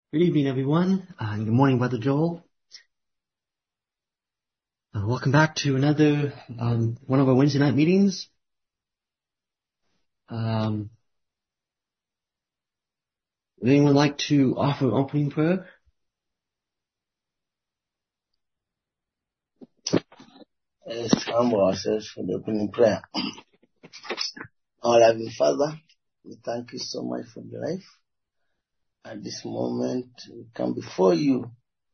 Good evening, everyone, and good morning, Brother Joel. Welcome back to another one of our Wednesday night meetings. Would anyone like to offer opening prayer? Let's humble ourselves for the opening prayer. Our loving Father, we thank you so much for your life. At this moment, we come before you,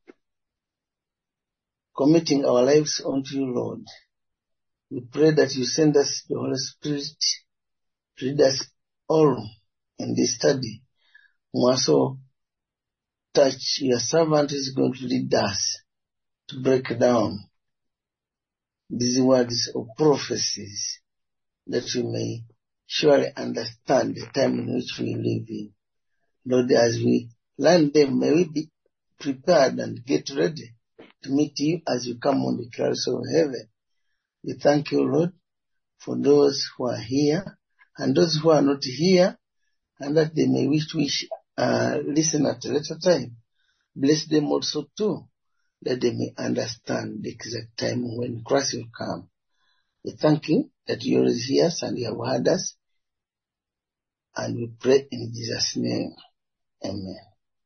committing our lives unto you, Lord. We pray that you send us the Holy Spirit to lead us all in this study. Also, touch your servant is going to lead us to break down these words of prophecies, that we may surely understand the time in which we live in. Lord, as we learn them, may we be prepared and get ready to meet you as you come on the clouds of heaven. We thank you, Lord, for those who are here and those who are not here, and that they may wish to listen at a later time. Bless them also too, that they may understand the exact time when Christ will come. We thank you that you always hear us and you have heard us, and we pray in Jesus' name. Amen.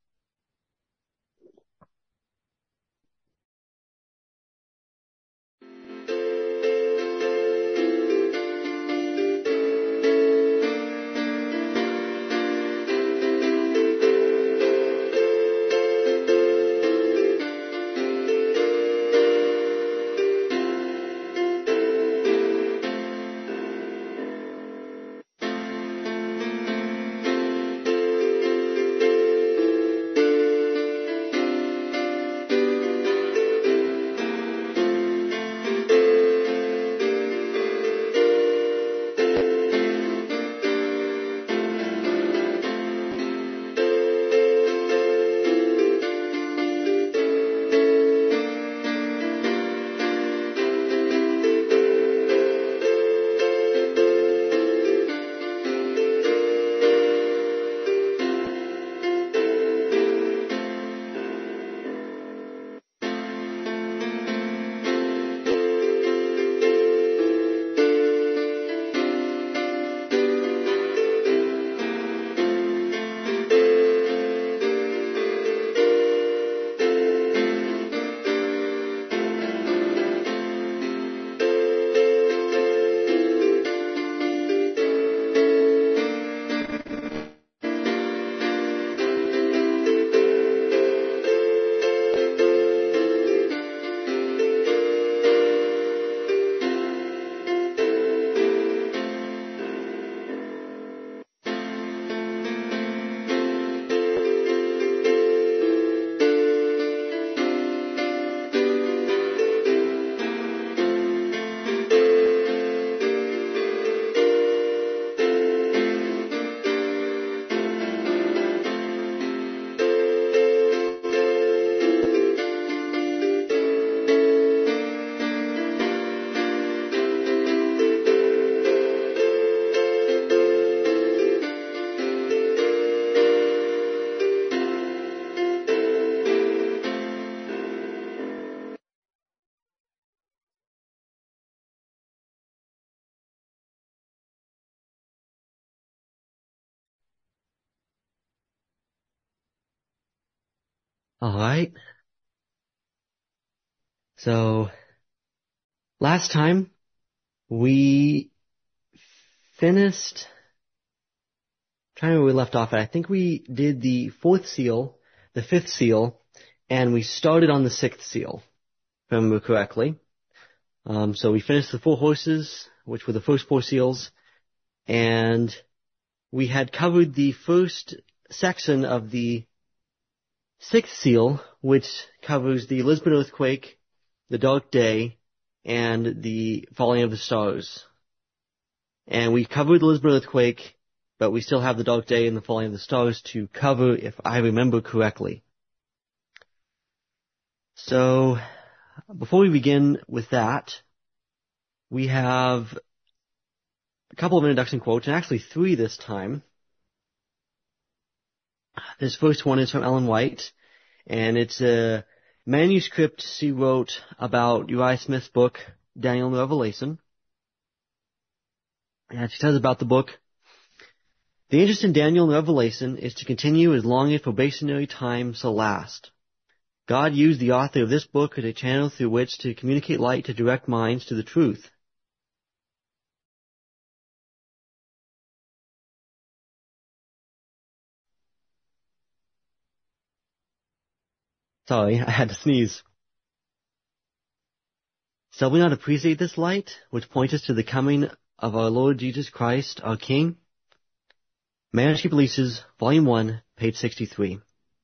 All right. So, last time we finished, trying to remember where we left off at. I think we did the fourth seal, the fifth seal, and we started on the sixth seal, if I remember correctly. So we finished the four horses, which were the first four seals, and we had covered the first section of the sixth seal, which covers the Lisbon earthquake, the dark day, and the falling of the stars. And we covered the Lisbon earthquake, but we still have the dark day and the falling of the stars to cover, if I remember correctly. So, before we begin with that, we have a couple of introduction quotes, and actually three this time. This first one is from Ellen White, and it's a manuscript she wrote about Uriah Smith's book, Daniel and the Revelation. And she says about the book, the interest in Daniel and the Revelation is to continue as long as probationary time shall last. God used the author of this book as a channel through which to communicate light to direct minds to the truth. Sorry, I had to sneeze. Shall we not appreciate this light, which points us to the coming of our Lord Jesus Christ, our King? Manuscript Releases, Volume 1, page 63.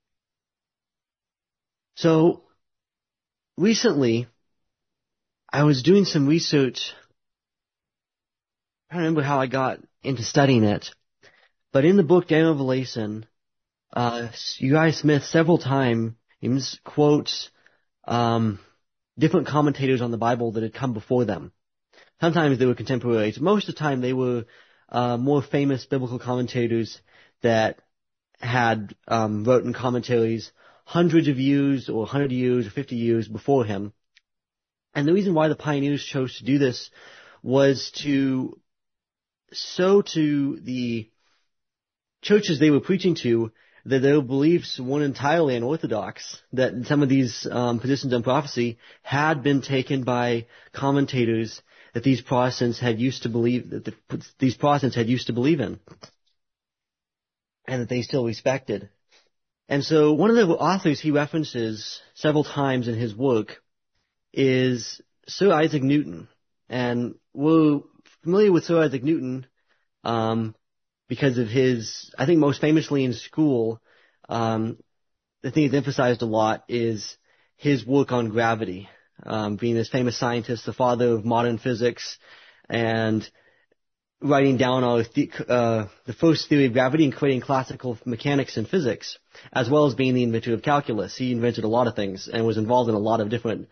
So, recently, I was doing some research. I don't remember how I got into studying it, but in the book Daniel and Revelation, Uriah Smith several times quotes different commentators on the Bible that had come before them. Sometimes they were contemporaries. Most of the time they were more famous biblical commentators that had written commentaries hundreds of years or 100 years or 50 years before him. And the reason why the pioneers chose to do this was to show to the churches they were preaching to that their beliefs weren't entirely unorthodox, that some of these positions on prophecy had been taken by commentators that these Protestants had used to believe, these Protestants had used to believe in, and that they still respected. And so one of the authors he references several times in his work is Sir Isaac Newton. And we're familiar with Sir Isaac Newton because of his, I think most famously in school, the thing he's emphasized a lot is his work on gravity, being this famous scientist, the father of modern physics, and writing down the first theory of gravity and creating classical mechanics and physics, as well as being the inventor of calculus. He invented a lot of things and was involved in a lot of different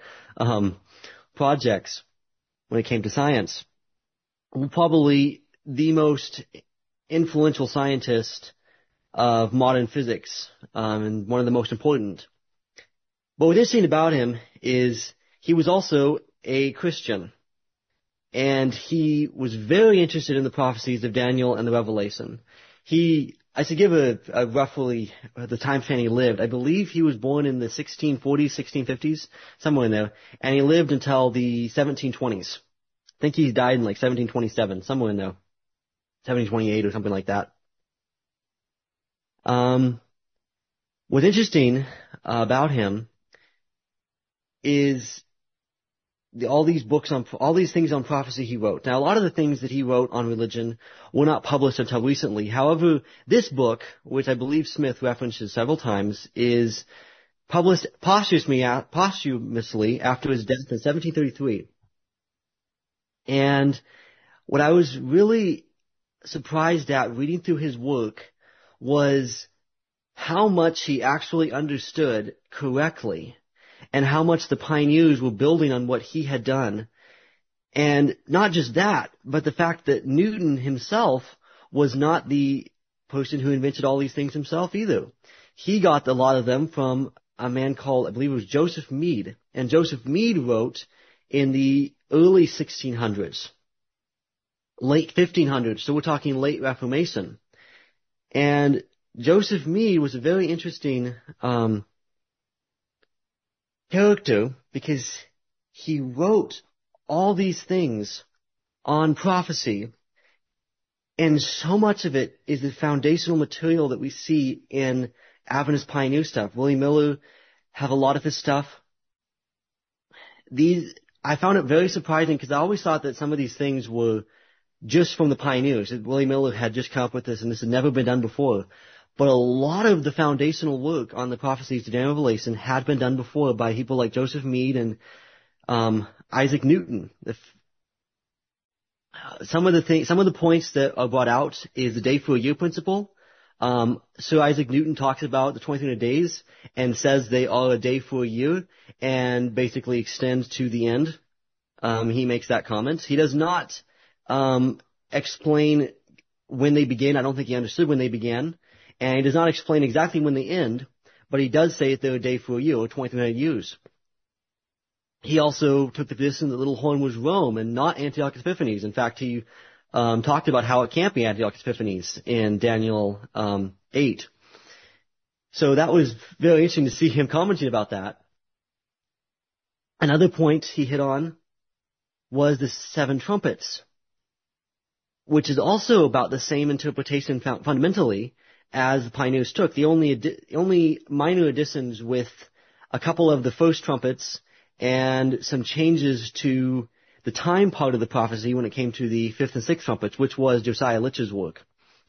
projects when it came to science. Probably the most influential scientist of modern physics, and one of the most important. But what's interesting about him is he was also a Christian, and he was very interested in the prophecies of Daniel and the Revelation. I should give a roughly the time span he lived. I believe he was born in the 1640s, 1650s, somewhere in there, and he lived until the 1720s. I think he died in like 1727, somewhere in there. 1728 or something like that. What's interesting about him is all these things on prophecy he wrote. Now, a lot of the things that he wrote on religion were not published until recently. However, this book, which I believe Smith references several times, is published posthumously after his death in 1733. And what I was really surprised at reading through his work was how much he actually understood correctly and how much the pioneers were building on what he had done. And not just that, but the fact that Newton himself was not the person who invented all these things himself either. He got a lot of them from a man called, I believe it was Joseph Mead. And Joseph Mead wrote in the early 1600s. Late 1500s, so we're talking late Reformation. And Joseph Mead was a very interesting character because he wrote all these things on prophecy, and so much of it is the foundational material that we see in Adventist pioneer stuff. William Miller have a lot of his stuff. I found it very surprising because I always thought that some of these things were just from the pioneers. William Miller had just come up with this, and this had never been done before. But a lot of the foundational work on the prophecies of Daniel and Revelation had been done before by people like Joseph Mead and Isaac Newton. Some of the points that are brought out is the day for a year principle. Sir Isaac Newton talks about the 2300 days and says they are a day for a year and basically extends to the end. He makes that comment. He does not explain when they begin. I don't think he understood when they began. And he does not explain exactly when they end, but he does say that they're a day for a year, or 2300 years. He also took the position that the little horn was Rome and not Antiochus Epiphanes. In fact, he talked about how it can't be Antiochus Epiphanes in Daniel 8. So that was very interesting to see him commenting about that. Another point he hit on was the 7 trumpets, which is also about the same interpretation fundamentally as the pioneers took. The only minor additions with a couple of the first trumpets and some changes to the time part of the prophecy when it came to the 5th and 6th trumpets, which was Josiah Litch's work.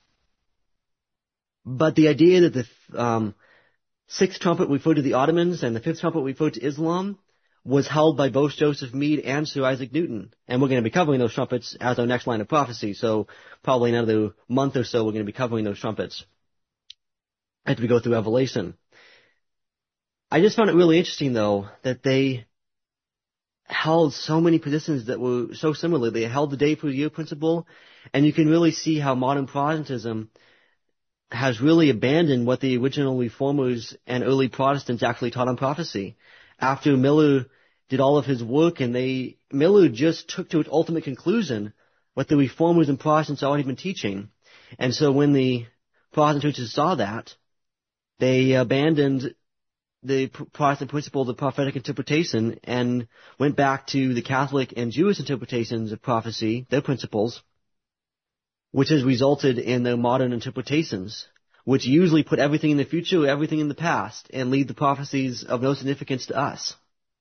But the idea that the 6th trumpet referred to the Ottomans and the 5th trumpet referred to Islam was held by both Joseph Meade and Sir Isaac Newton. And we're going to be covering those trumpets as our next line of prophecy. So probably another month or so we're going to be covering those trumpets as we go through Revelation. I just found it really interesting, though, that they held so many positions that were so similar. They held the day for a year principle, and you can really see how modern Protestantism has really abandoned what the original Reformers and early Protestants actually taught on prophecy. After Miller did all of his work, and Miller just took to its ultimate conclusion what the Reformers and Protestants had already been teaching. And so when the Protestant churches saw that, they abandoned the Protestant principles of prophetic interpretation and went back to the Catholic and Jewish interpretations of prophecy, their principles, which has resulted in their modern interpretations, which usually put everything in the future, everything in the past, and leave the prophecies of no significance to us.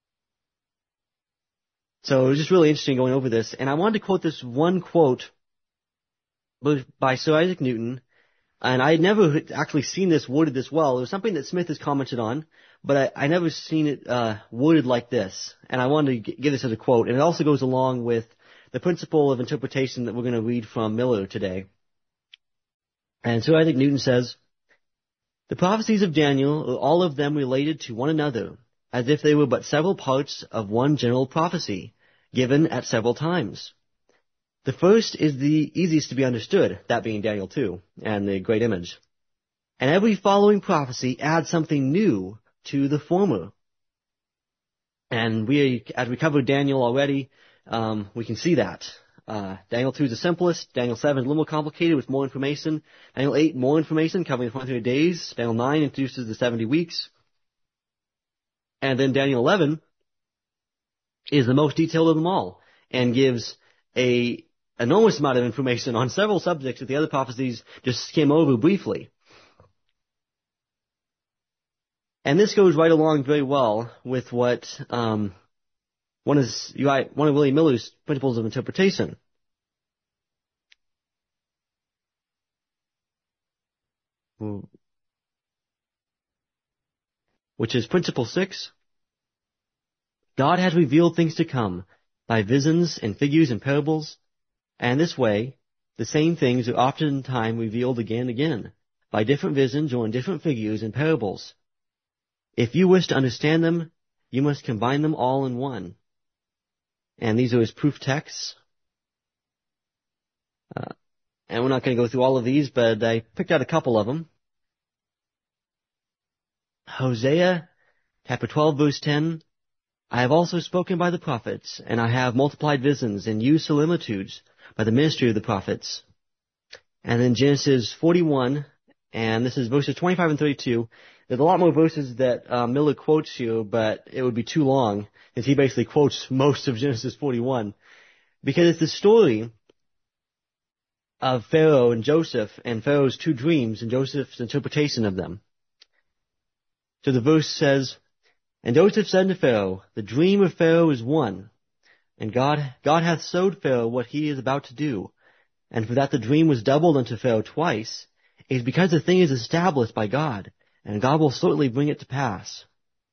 So it was just really interesting going over this. And I wanted to quote this one quote by Sir Isaac Newton, and I had never actually seen this worded this well. It was something that Smith has commented on, but I never seen it worded like this. And I wanted to give this as a quote. And it also goes along with the principle of interpretation that we're going to read from Miller today. And Sir Isaac Newton says, "The prophecies of Daniel are all of them related to one another, as if they were but several parts of one general prophecy, given at several times. The first is the easiest to be understood, that being Daniel 2, and the great image. And every following prophecy adds something new to the former." And as we covered Daniel already, we can see that. Daniel 2 is the simplest. Daniel 7 is a little more complicated with more information. Daniel 8, more information, covering the 23 days. Daniel 9 introduces the 70 weeks. And then Daniel 11 is the most detailed of them all and gives a enormous amount of information on several subjects that the other prophecies just skim over briefly. And this goes right along very well with what one of William Miller's principles of interpretation. Which is principle 6. God has revealed things to come by visions and figures and parables, and this way, the same things are oftentimes revealed again and again, by different visions or in different figures and parables. If you wish to understand them, you must combine them all in one. And these are his proof texts. And we're not going to go through all of these, but I picked out a couple of them. Hosea, chapter 12, verse 10, "I have also spoken by the prophets, and I have multiplied visions and used similitudes by the ministry of the prophets." And then Genesis 41, and this is verses 25 and 32. There's a lot more verses that Miller quotes here, but it would be too long, as he basically quotes most of Genesis 41. Because it's the story of Pharaoh and Joseph, and Pharaoh's 2 dreams, and Joseph's interpretation of them. So the verse says, "And Joseph said to Pharaoh, the dream of Pharaoh is one, and God hath showed Pharaoh what he is about to do. And for that the dream was doubled unto Pharaoh twice, it is because the thing is established by God, and God will certainly bring it to pass."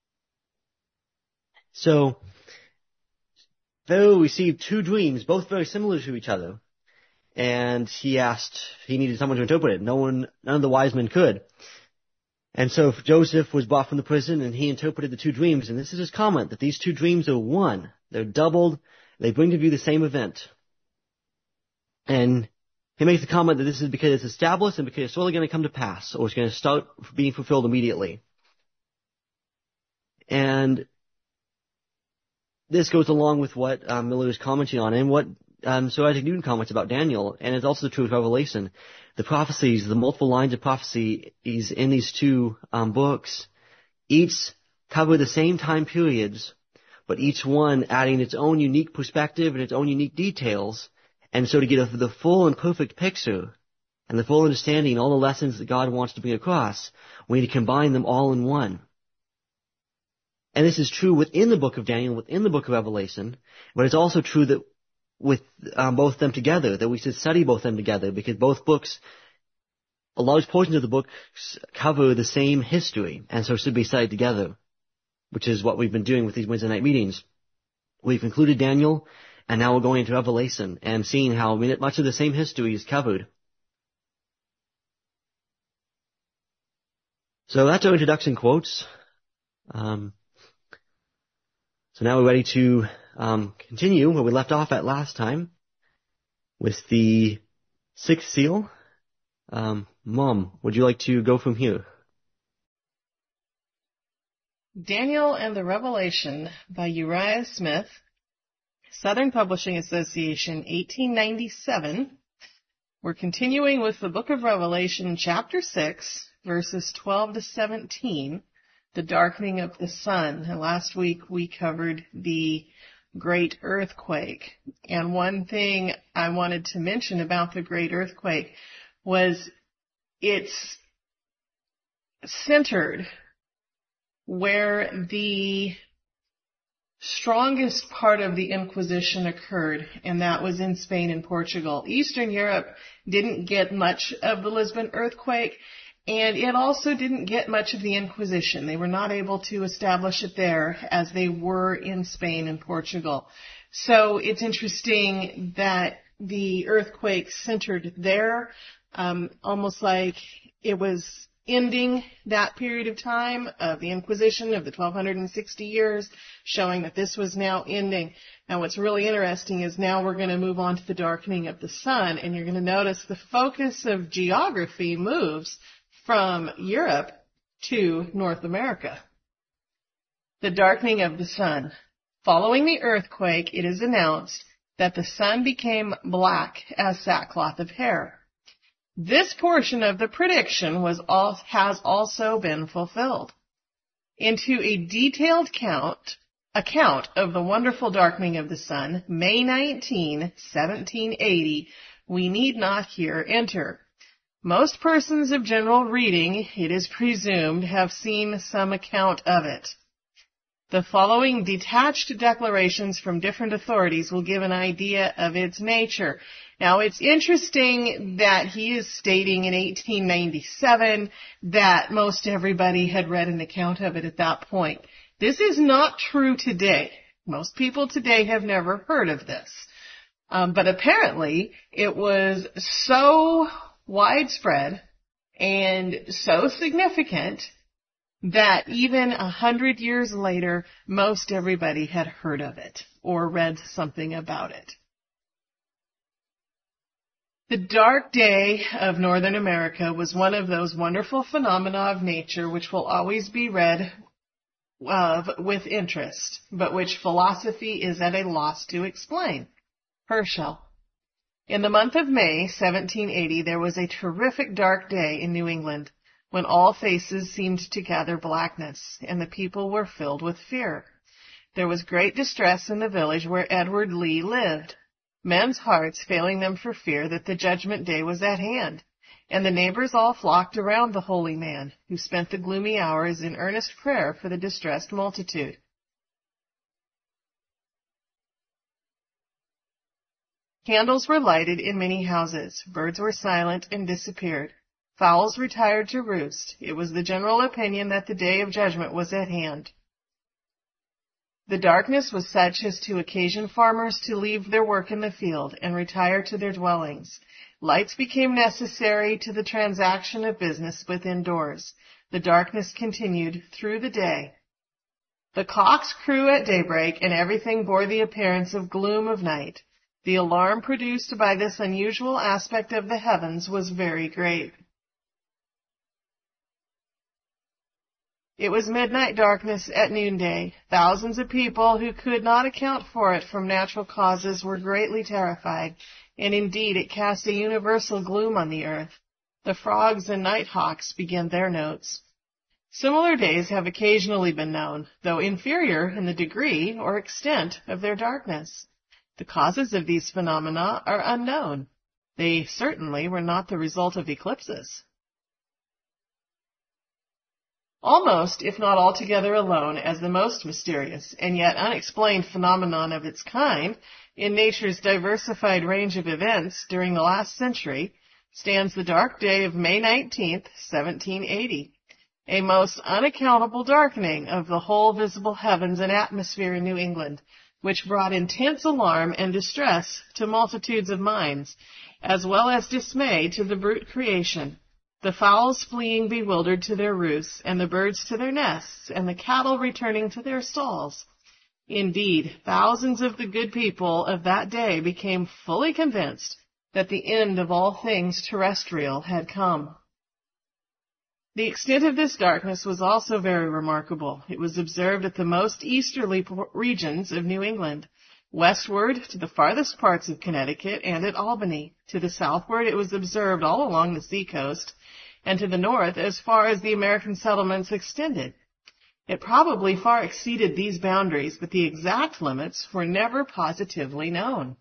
So, Pharaoh received 2 dreams, both very similar to each other, and he needed someone to interpret it. None of the wise men could. And so Joseph was brought from the prison, and he interpreted the 2 dreams, and this is his comment, that these 2 dreams are one. They're doubled. They bring to view the same event. And he makes the comment that this is because it's established and because it's totally going to come to pass, or it's going to start being fulfilled immediately. And this goes along with what Miller is commenting on, and what Sir Isaac Newton comments about Daniel, and it's also true with Revelation. The prophecies, the multiple lines of prophecy is in these two books, each cover the same time periods, but each one adding its own unique perspective and its own unique details. And so to get the full and perfect picture and the full understanding, all the lessons that God wants to bring across, we need to combine them all in one. And this is true within the book of Daniel, within the book of Revelation, but it's also true that with both of them together, that we should study both of them together, because both books, a large portion of the books cover the same history, and so should be studied together, which is what we've been doing with these Wednesday night meetings. We've concluded Daniel, and now we're going into Revelation and seeing how much of the same history is covered. So that's our introduction quotes. So now we're ready to continue where we left off at last time with the sixth seal. Mom, would you like to go from here? Daniel and the Revelation by Uriah Smith, Southern Publishing Association, 1897. We're continuing with the book of Revelation, chapter 6, verses 12 to 17, the darkening of the sun. And last week we covered the great earthquake. And one thing I wanted to mention about the great earthquake was it's centered where the strongest part of the Inquisition occurred, and that was in Spain and Portugal. Eastern Europe didn't get much of the Lisbon earthquake, and it also didn't get much of the Inquisition. They were not able to establish it there as they were in Spain and Portugal. So it's interesting that the earthquake centered there, almost like it was ending that period of time of the Inquisition of the 1260 years, showing that this was now ending. Now what's really interesting is now we're going to move on to the darkening of the sun, and you're going to notice the focus of geography moves from Europe to North America. The darkening of the sun. Following the earthquake, it is announced that the sun became black as sackcloth of hair. This portion of the prediction has also been fulfilled. Into a detailed account of the wonderful darkening of the sun, May 19, 1780, we need not here enter. Most persons of general reading, it is presumed, have seen some account of it. The following detached declarations from different authorities will give an idea of its nature. Now, it's interesting that he is stating in 1897 that most everybody had read an account of it at that point. This is not true today. Most people today have never heard of this. But apparently, it was so widespread and so significant that even 100 years later, most everybody had heard of it or read something about it. The dark day of Northern America was one of those wonderful phenomena of nature which will always be read of with interest, but which philosophy is at a loss to explain. Herschel. In the month of May, 1780, there was a terrific dark day in New England, when all faces seemed to gather blackness, and the people were filled with fear. There was great distress in the village where Edward Lee lived, men's hearts failing them for fear that the judgment day was at hand, and the neighbors all flocked around the holy man, who spent the gloomy hours in earnest prayer for the distressed multitude. Candles were lighted in many houses. Birds were silent and disappeared. Fowls retired to roost. It was the general opinion that the day of judgment was at hand. The darkness was such as to occasion farmers to leave their work in the field and retire to their dwellings. Lights became necessary to the transaction of business within doors. The darkness continued through the day. The cocks crew at daybreak, and everything bore the appearance of gloom of night. The alarm produced by this unusual aspect of the heavens was very great. It was midnight darkness at noonday. Thousands of people who could not account for it from natural causes were greatly terrified, and indeed it cast a universal gloom on the earth. The frogs and nighthawks began their notes. Similar days have occasionally been known, though inferior in the degree or extent of their darkness. The causes of these phenomena are unknown. They certainly were not the result of eclipses. Almost, if not altogether alone, as the most mysterious and yet unexplained phenomenon of its kind in nature's diversified range of events during the last century, stands the dark day of May 19th, 1780, a most unaccountable darkening of the whole visible heavens and atmosphere in New England, which brought intense alarm and distress to multitudes of minds, as well as dismay to the brute creation, the fowls fleeing bewildered to their roosts, and the birds to their nests, and the cattle returning to their stalls. Indeed, thousands of the good people of that day became fully convinced that the end of all things terrestrial had come. The extent of this darkness was also very remarkable. It was observed at the most easterly regions of New England, westward to the farthest parts of Connecticut and at Albany. To the southward it was observed all along the seacoast, and to the north as far as the American settlements extended. It probably far exceeded these boundaries, but the exact limits were never positively known.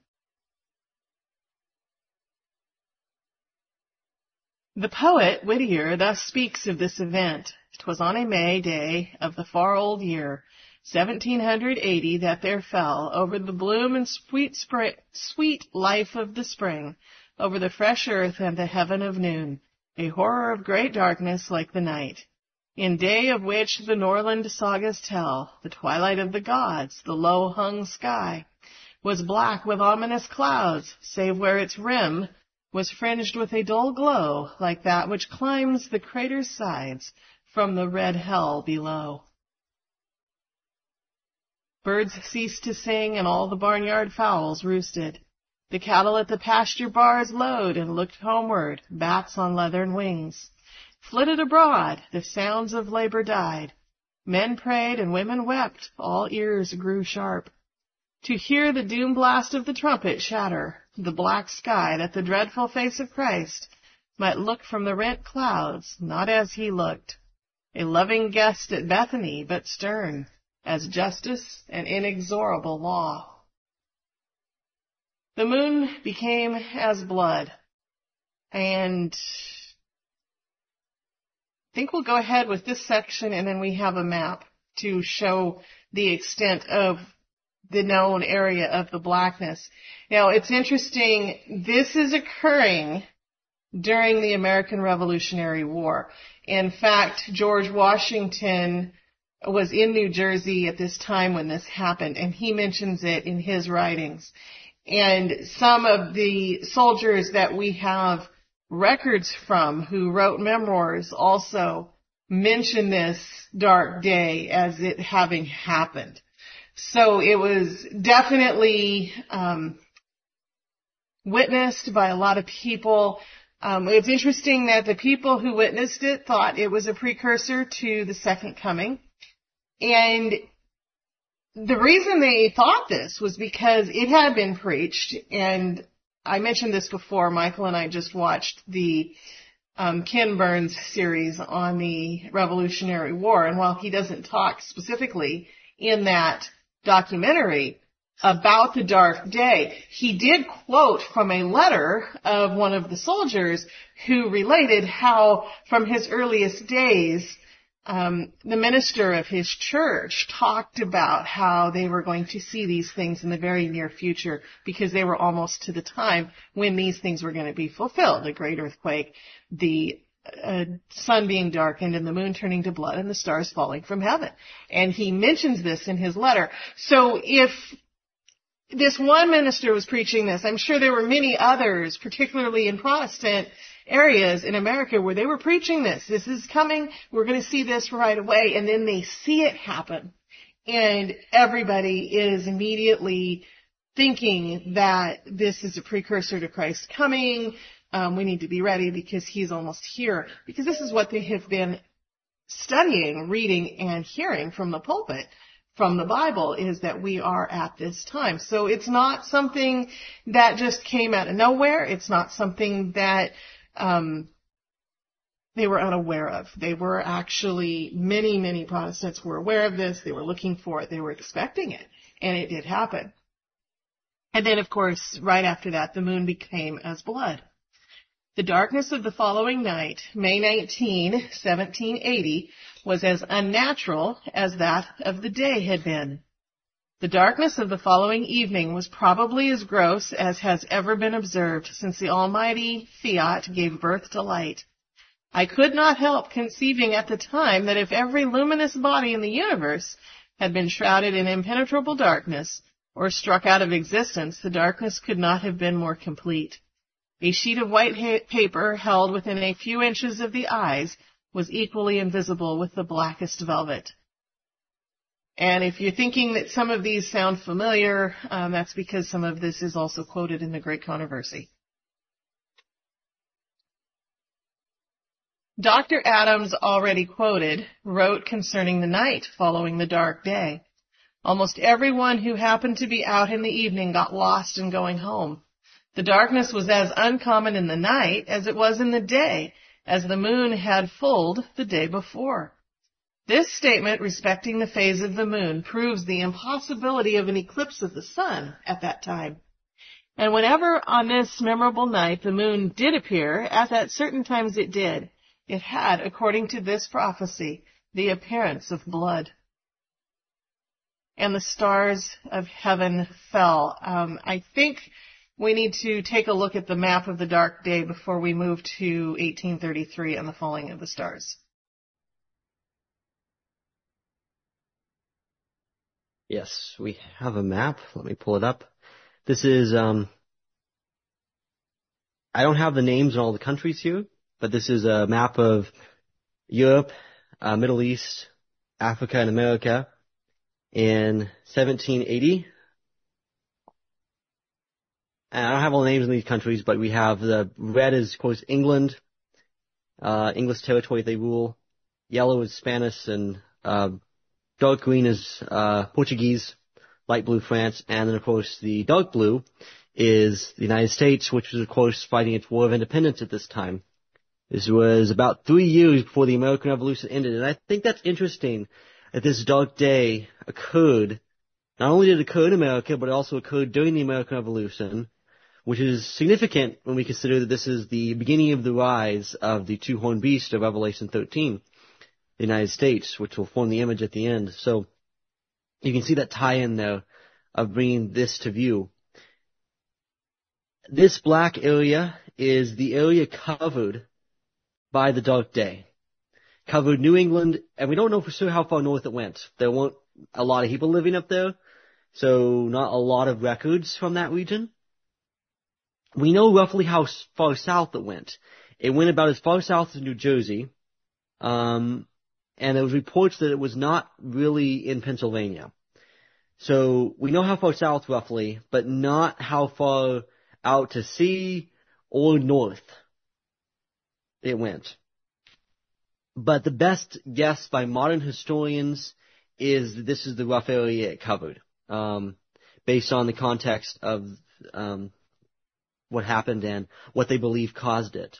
The poet Whittier thus speaks of this event. 'Twas on a May day of the far old year, 1780, that there fell over the bloom and sweet life of the spring, over the fresh earth and the heaven of noon, a horror of great darkness like the night. In day of which the Norland sagas tell, the twilight of the gods, the low-hung sky, was black with ominous clouds, save where its rim was fringed with a dull glow, like that which climbs the crater's sides from the red hell below. Birds ceased to sing, and all the barnyard fowls roosted. The cattle at the pasture bars lowed and looked homeward, bats on leathern wings flitted abroad, the sounds of labor died. Men prayed and women wept, all ears grew sharp to hear the doom blast of the trumpet shatter the black sky, that the dreadful face of Christ might look from the rent clouds, not as he looked, a loving guest at Bethany, but stern as justice and inexorable law. The moon became as blood, and I think we'll go ahead with this section, and then we have a map to show the extent of the known area of the blackness. Now, it's interesting, this is occurring during the American Revolutionary War. In fact, George Washington was in New Jersey at this time when this happened, and he mentions it in his writings. And some of the soldiers that we have records from who wrote memoirs also mention this dark day as it having happened. So it was definitely witnessed by a lot of people. It's interesting that the people who witnessed it thought it was a precursor to the Second Coming. And the reason they thought this was because it had been preached, and I mentioned this before. Michael and I just watched the Ken Burns series on the Revolutionary War, and while he doesn't talk specifically in that documentary about the dark day, he did quote from a letter of one of the soldiers who related how from his earliest days the minister of his church talked about how they were going to see these things in the very near future because they were almost to the time when these things were going to be fulfilled. The great earthquake, the sun being darkened and the moon turning to blood and the stars falling from heaven. And he mentions this in his letter. So if this one minister was preaching this, I'm sure there were many others, particularly in Protestant areas in America, where they were preaching this. This is coming. We're going to see this right away. And then they see it happen. And everybody is immediately thinking that this is a precursor to Christ coming. We need to be ready because he's almost here. Because this is what they have been studying, reading, and hearing from the pulpit, from the Bible, is that we are at this time. So it's not something that just came out of nowhere. It's not something that they were unaware of. They were actually, many Protestants were aware of this. They were looking for it. They were expecting it. And it did happen. And then, of course, right after that, the moon became as blood. The darkness of the following night, May 19, 1780, was as unnatural as that of the day had been. The darkness of the following evening was probably as gross as has ever been observed since the almighty fiat gave birth to light. I could not help conceiving at the time that if every luminous body in the universe had been shrouded in impenetrable darkness, or struck out of existence, the darkness could not have been more complete. A sheet of white paper held within a few inches of the eyes was equally invisible with the blackest velvet. And if you're thinking that some of these sound familiar, that's because some of this is also quoted in the Great Controversy. Dr. Adams, already quoted, wrote concerning the night following the dark day. Almost everyone who happened to be out in the evening got lost in going home. The darkness was as uncommon in the night as it was in the day, as the moon had fulled the day before. This statement respecting the phase of the moon proves the impossibility of an eclipse of the sun at that time. And whenever on this memorable night the moon did appear, as at certain times it did, it had, according to this prophecy, the appearance of blood. And the stars of heaven fell. I think we need to take a look at the map of the dark day before we move to 1833 and the falling of the stars. Yes, we have a map. Let me pull it up. This is, I don't have the names of all the countries here, but this is a map of Europe, Middle East, Africa, and America in 1780. And I don't have all the names of these countries, but we have the red is, of course, England, English territory they rule. Yellow is Spanish, and dark green is Portuguese, light blue France, and then, of course, the dark blue is the United States, which was, of course, fighting its War of Independence at this time. This was about 3 years before the American Revolution ended, and I think that's interesting that this dark day occurred. Not only did it occur in America, but it also occurred during the American Revolution, which is significant when we consider that this is the beginning of the rise of the two-horned beast of Revelation 13, the United States, which will form the image at the end. So you can see that tie-in there of bringing this to view. This black area is the area covered by the dark day. Covered New England, and we don't know for sure how far north it went. There weren't a lot of people living up there, so not a lot of records from that region. We know roughly how far south it went. It went about as far south as New Jersey, and there was reports that it was not really in Pennsylvania. So we know how far south roughly, but not how far out to sea or north it went. But the best guess by modern historians is that this is the rough area it covered, based on the context of what happened and what they believe caused it.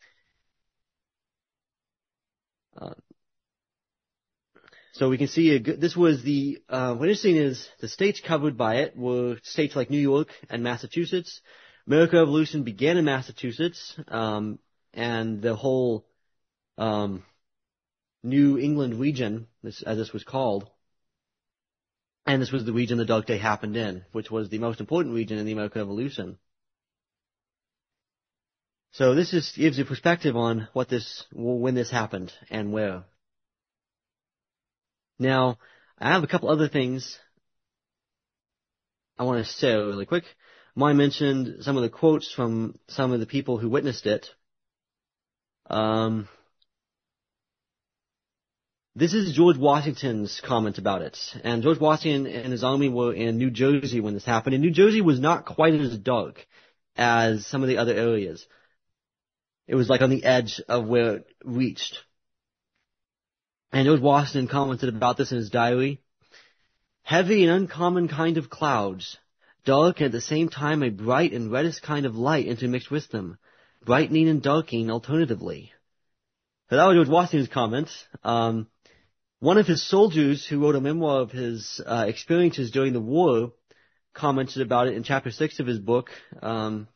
So we can see this was the, what's interesting is the states covered by it were states like New York and Massachusetts. American Revolution began in Massachusetts, and the whole New England region, as this was called, and this was the region the Dark Day happened in, which was the most important region in the American Revolution. So this just gives you perspective on when this happened and where. Now, I have a couple other things I want to say really quick. I mentioned some of the quotes from some of the people who witnessed it. This is George Washington's comment about it. And George Washington and his army were in New Jersey when this happened. And New Jersey was not quite as dark as some of the other areas. It was like on the edge of where it reached. And George Washington commented about this in his diary. Heavy and uncommon kind of clouds, dark and at the same time a bright and reddish kind of light intermixed with them, brightening and darkening alternatively. So that was George Washington's comment. One of his soldiers who wrote a memoir of his experiences during the war commented about it in chapter 6 of his book. So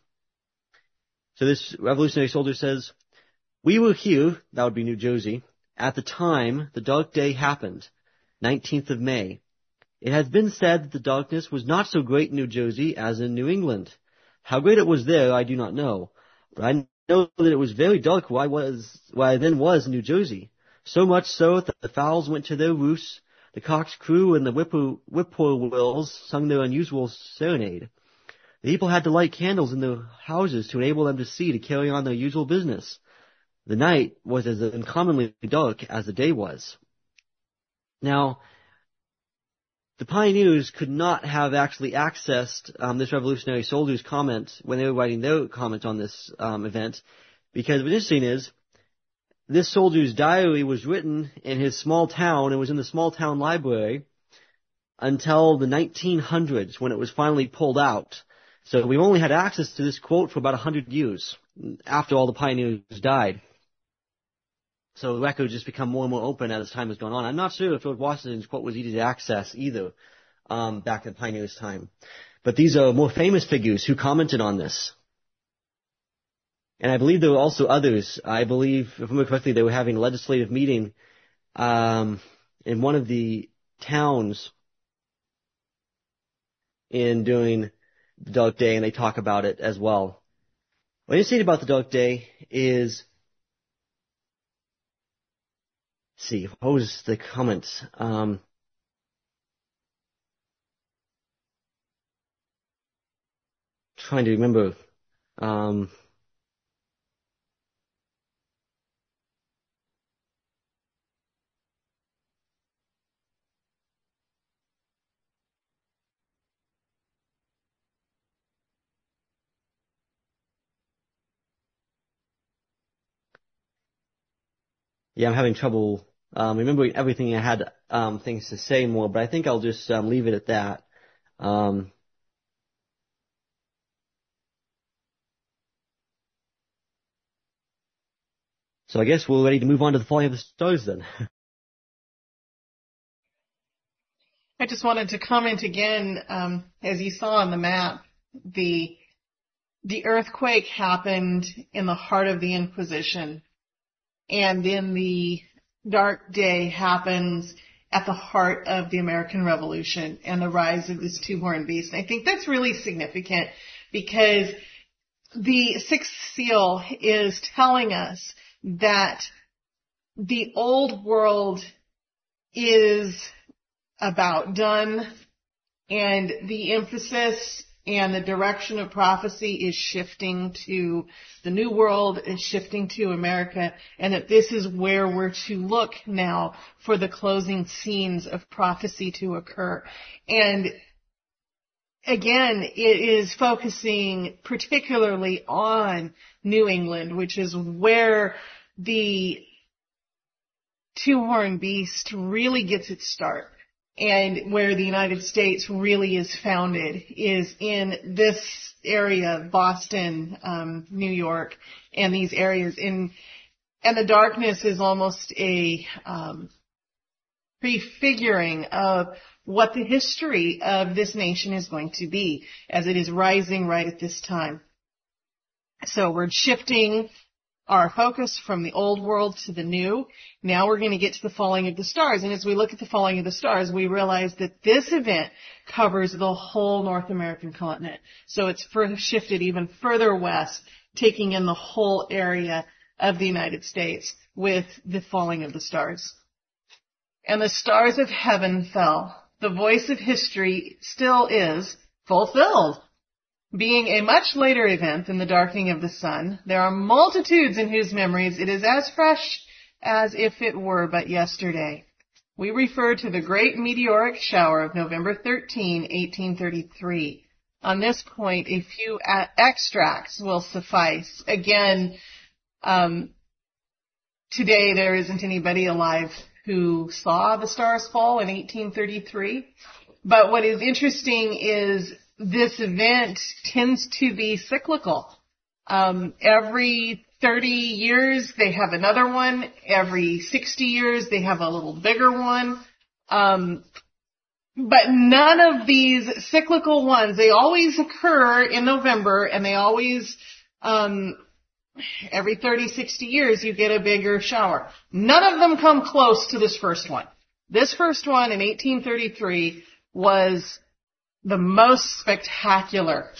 this revolutionary soldier says, "We were here," that would be New Jersey, "at the time the dark day happened, 19th of May. It has been said that the darkness was not so great in New Jersey as in New England. How great it was there, I do not know, but I know that it was very dark where I then was in New Jersey. So much so that the fowls went to their roosts, the cocks crew, and the whippoorwills sung their unusual serenade. The people had to light candles in their houses to enable them to see to carry on their usual business. The night was as uncommonly dark as the day was." Now, the pioneers could not have actually accessed this revolutionary soldier's comment when they were writing their comment on this event, because what's interesting is this soldier's diary was written in his small town and was in the small town library until the 1900s when it was finally pulled out. So we've only had access to this quote for about 100 years after all the pioneers died. So the record just become more and more open as time has gone on. I'm not sure if George Washington's quote was easy to access either back in the pioneers' time. But these are more famous figures who commented on this. And I believe there were also others. I believe, if I remember correctly, they were having a legislative meeting in one of the towns during the dark day, and they talk about it as well. What you see about the dark day is, let's see, what was the comment? Trying to remember. Yeah, I'm having trouble remembering everything. I had things to say more, but I think I'll just leave it at that. So I guess we're ready to move on to the falling of the stars then. I just wanted to comment again, as you saw on the map, the earthquake happened in the heart of the Inquisition, and then the dark day happens at the heart of the American Revolution and the rise of this two-horned beast. And I think that's really significant because the sixth seal is telling us that the old world is about done, and the emphasis and the direction of prophecy is shifting to the new world, is shifting to America, and that this is where we're to look now for the closing scenes of prophecy to occur. And again, it is focusing particularly on New England, which is where the two-horned beast really gets its start. And where the United States really is founded is in this area, Boston, New York, and these areas. And the darkness is almost a prefiguring of what the history of this nation is going to be as it is rising right at this time. So we're shifting our focus from the old world to the new. Now we're going to get to the falling of the stars. And as we look at the falling of the stars, we realize that this event covers the whole North American continent. So it's shifted even further west, taking in the whole area of the United States with the falling of the stars. And the stars of heaven fell. The voice of history still is fulfilled. Being a much later event than the darkening of the sun, there are multitudes in whose memories it is as fresh as if it were but yesterday. We refer to the great meteoric shower of November 13, 1833. On this point, a few extracts will suffice. Again, today there isn't anybody alive who saw the stars fall in 1833. But what is interesting is this event tends to be cyclical. Every 30 years they have another one. Every 60 years they have a little bigger one. But none of these cyclical ones, they always occur in November, and they always, every 30, 60 years you get a bigger shower. None of them come close to this first one. This first one in 1833 was the most spectacular.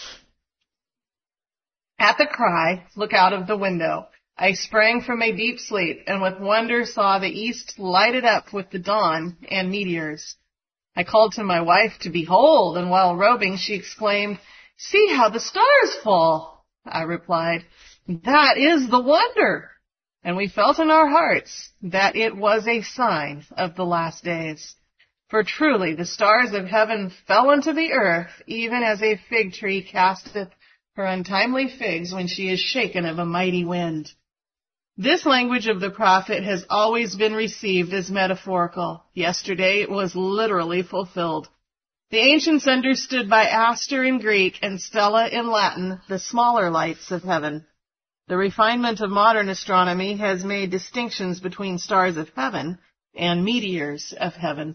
At the cry, "Look out of the window," I sprang from my deep sleep, and with wonder saw the east lighted up with the dawn and meteors. I called to my wife to behold, and while robing she exclaimed, "See how the stars fall." I replied, "That is the wonder." And we felt in our hearts that it was a sign of the last days. For truly the stars of heaven fell unto the earth, even as a fig tree casteth her untimely figs when she is shaken of a mighty wind. This language of the prophet has always been received as metaphorical. Yesterday it was literally fulfilled. The ancients understood by aster in Greek and stella in Latin the smaller lights of heaven. The refinement of modern astronomy has made distinctions between stars of heaven and meteors of heaven.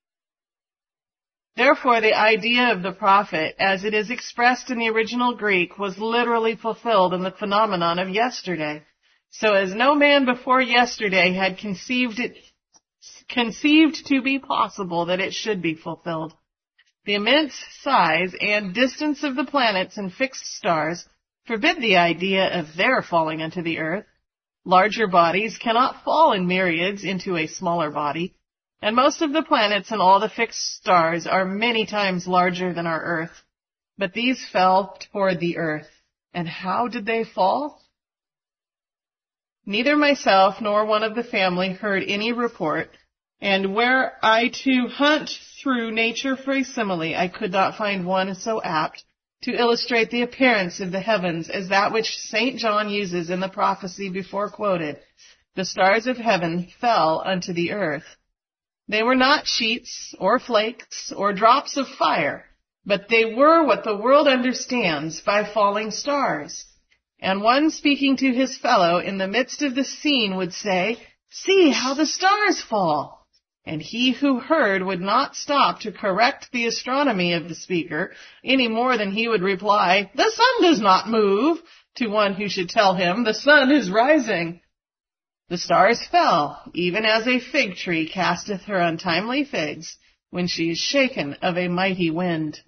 Therefore, the idea of the prophet, as it is expressed in the original Greek, was literally fulfilled in the phenomenon of yesterday. So as no man before yesterday had conceived to be possible that it should be fulfilled. The immense size and distance of the planets and fixed stars forbid the idea of their falling into the earth. Larger bodies cannot fall in myriads into a smaller body, and most of the planets and all the fixed stars are many times larger than our earth. But these fell toward the earth. And how did they fall? Neither myself nor one of the family heard any report, and were I to hunt through nature for a simile, I could not find one so apt to illustrate the appearance of the heavens as that which St. John uses in the prophecy before quoted. The stars of heaven fell unto the earth. They were not sheets or flakes or drops of fire, but they were what the world understands by falling stars. And one speaking to his fellow in the midst of the scene would say, "See how the stars fall." And he who heard would not stop to correct the astronomy of the speaker any more than he would reply, "The sun does not move," to one who should tell him, "The sun is rising." The stars fell, even as a fig tree casteth her untimely figs when she is shaken of a mighty wind.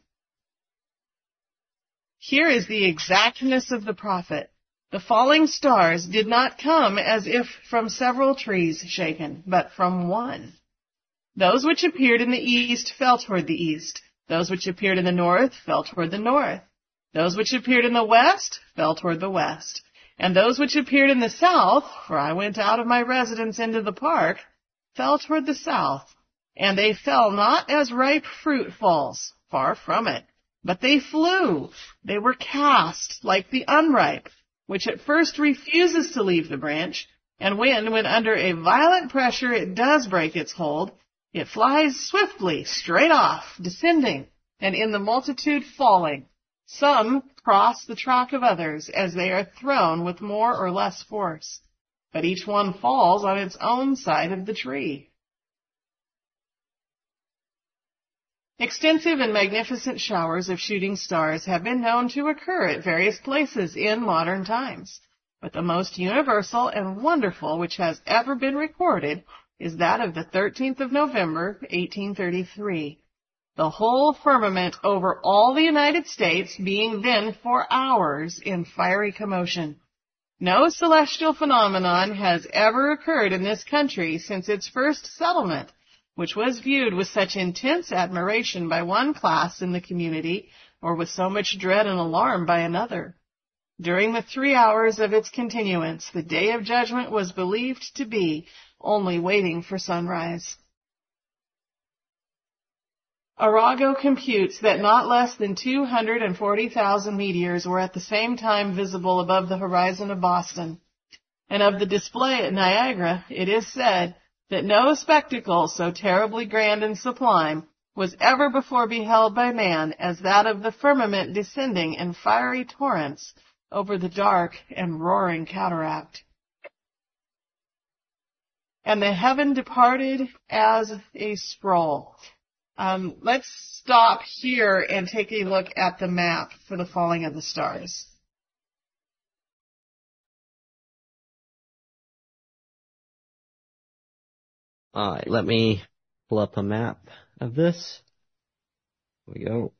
Here is the exactness of the prophet. The falling stars did not come as if from several trees shaken, but from one. Those which appeared in the east fell toward the east. Those which appeared in the north fell toward the north. Those which appeared in the west fell toward the west. And those which appeared in the south, for I went out of my residence into the park, fell toward the south. And they fell not as ripe fruit falls, far from it, but they flew. They were cast like the unripe, which at first refuses to leave the branch, and when under a violent pressure it does break its hold, it flies swiftly, straight off, descending, and in the multitude falling. Some cross the track of others as they are thrown with more or less force, but each one falls on its own side of the tree. Extensive and magnificent showers of shooting stars have been known to occur at various places in modern times, but the most universal and wonderful which has ever been recorded is that of the 13th of November, 1833. The whole firmament over all the United States being then for hours in fiery commotion. No celestial phenomenon has ever occurred in this country since its first settlement, which was viewed with such intense admiration by one class in the community, or with so much dread and alarm by another. During the 3 hours of its continuance, the day of judgment was believed to be only waiting for sunrise. Arago computes that not less than 240,000 meteors were at the same time visible above the horizon of Boston. And of the display at Niagara, it is said that no spectacle so terribly grand and sublime was ever before beheld by man as that of the firmament descending in fiery torrents over the dark and roaring cataract. And the heaven departed as a scroll. Let's stop here and take a look at the map for the falling of the stars. All right, let me pull up a map of this. Here we go.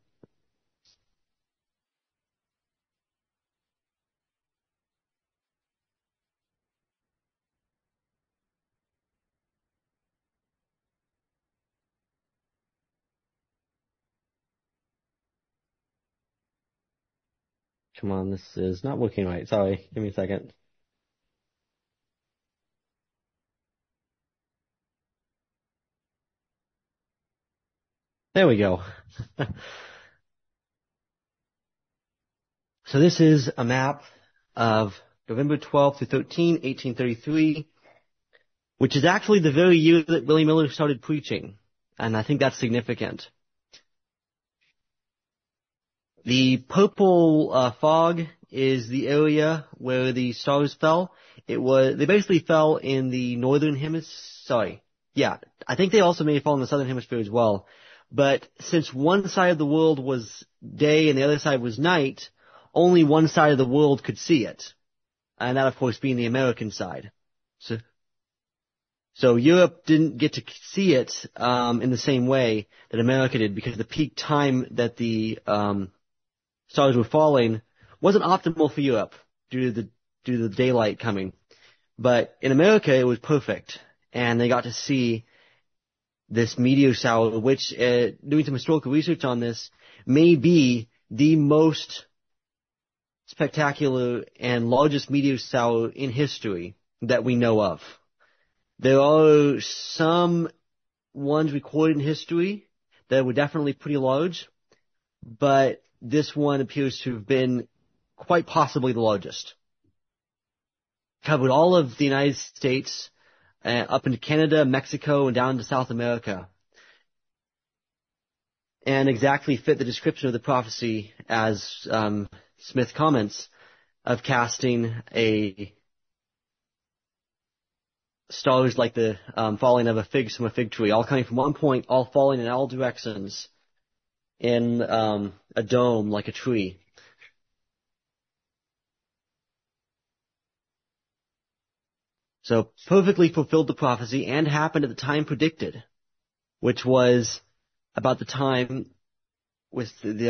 Come on, this is not working right. Sorry, give me a second. There we go. So this is a map of November 12th to 13, 1833, which is actually the very year that Willie Miller started preaching. And I think that's significant. The purple fog is the area where the stars fell. They basically fell in the northern hemisphere. I think they also may have fallen in the southern hemisphere as well. But since one side of the world was day and the other side was night, only one side of the world could see it. And that, of course, being the American side. So Europe didn't get to see it in the same way that America did, because the peak time that the stars were falling wasn't optimal for Europe due to the daylight coming. But in America, it was perfect. And they got to see this meteor shower, which, doing some historical research on this, may be the most spectacular and largest meteor shower in history that we know of. There are some ones recorded in history that were definitely pretty large, but this one appears to have been quite possibly the largest. Covered all of the United States, up into Canada, Mexico, and down to South America. And exactly fit the description of the prophecy, as Smith comments, of casting stars like the falling of from a fig tree, all coming from one point, all falling in all directions in a dome like a tree. So perfectly fulfilled the prophecy and happened at the time predicted, which was about the time with the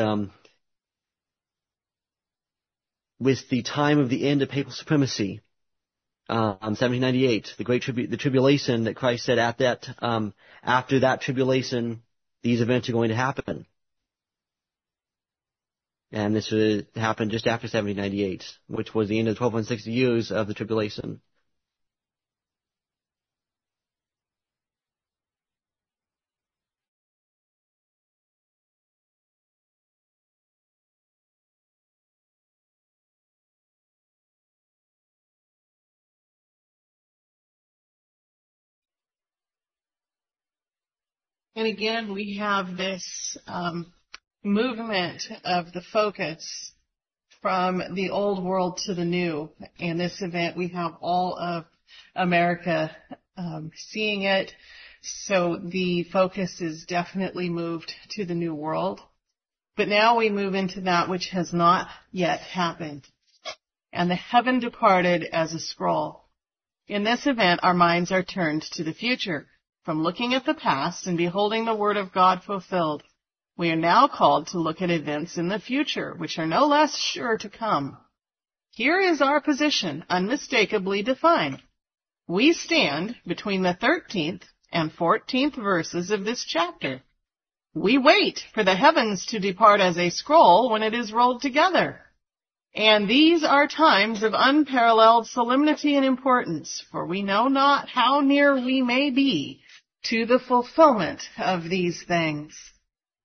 time of the end of papal supremacy, 1798, the tribulation that Christ said after that tribulation, these events are going to happen. And this happened just after 1798, which was the end of the 1260 years of the tribulation. And again, we have this movement of the focus from the old world to the new. In this event, we have all of America seeing it. So the focus is definitely moved to the new world. But now we move into that which has not yet happened. And the heaven departed as a scroll. In this event, our minds are turned to the future. From looking at the past and beholding the word of God fulfilled, we are now called to look at events in the future, which are no less sure to come. Here is our position, unmistakably defined. We stand between the 13th and 14th verses of this chapter. We wait for the heavens to depart as a scroll when it is rolled together. And these are times of unparalleled solemnity and importance, for we know not how near we may be to the fulfillment of these things.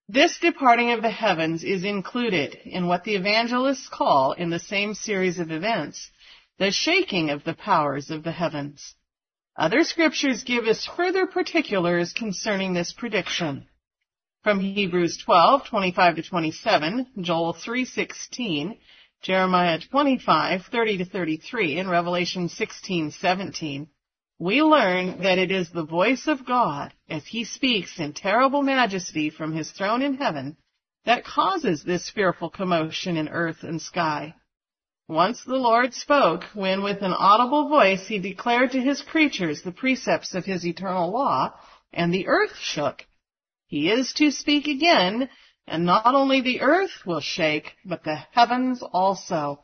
This departing of the heavens is included in what the evangelists call, in the same series of events, the shaking of the powers of the heavens. Other scriptures give us further particulars concerning this prediction. From Hebrews 12:25-27, Joel 3:16, Jeremiah 25:30-33, and Revelation 16:17, we learn that it is the voice of God, as he speaks in terrible majesty from his throne in heaven, that causes this fearful commotion in earth and sky. Once the Lord spoke, when with an audible voice he declared to his creatures the precepts of his eternal law, and the earth shook. He is to speak again, and not only the earth will shake, but the heavens also.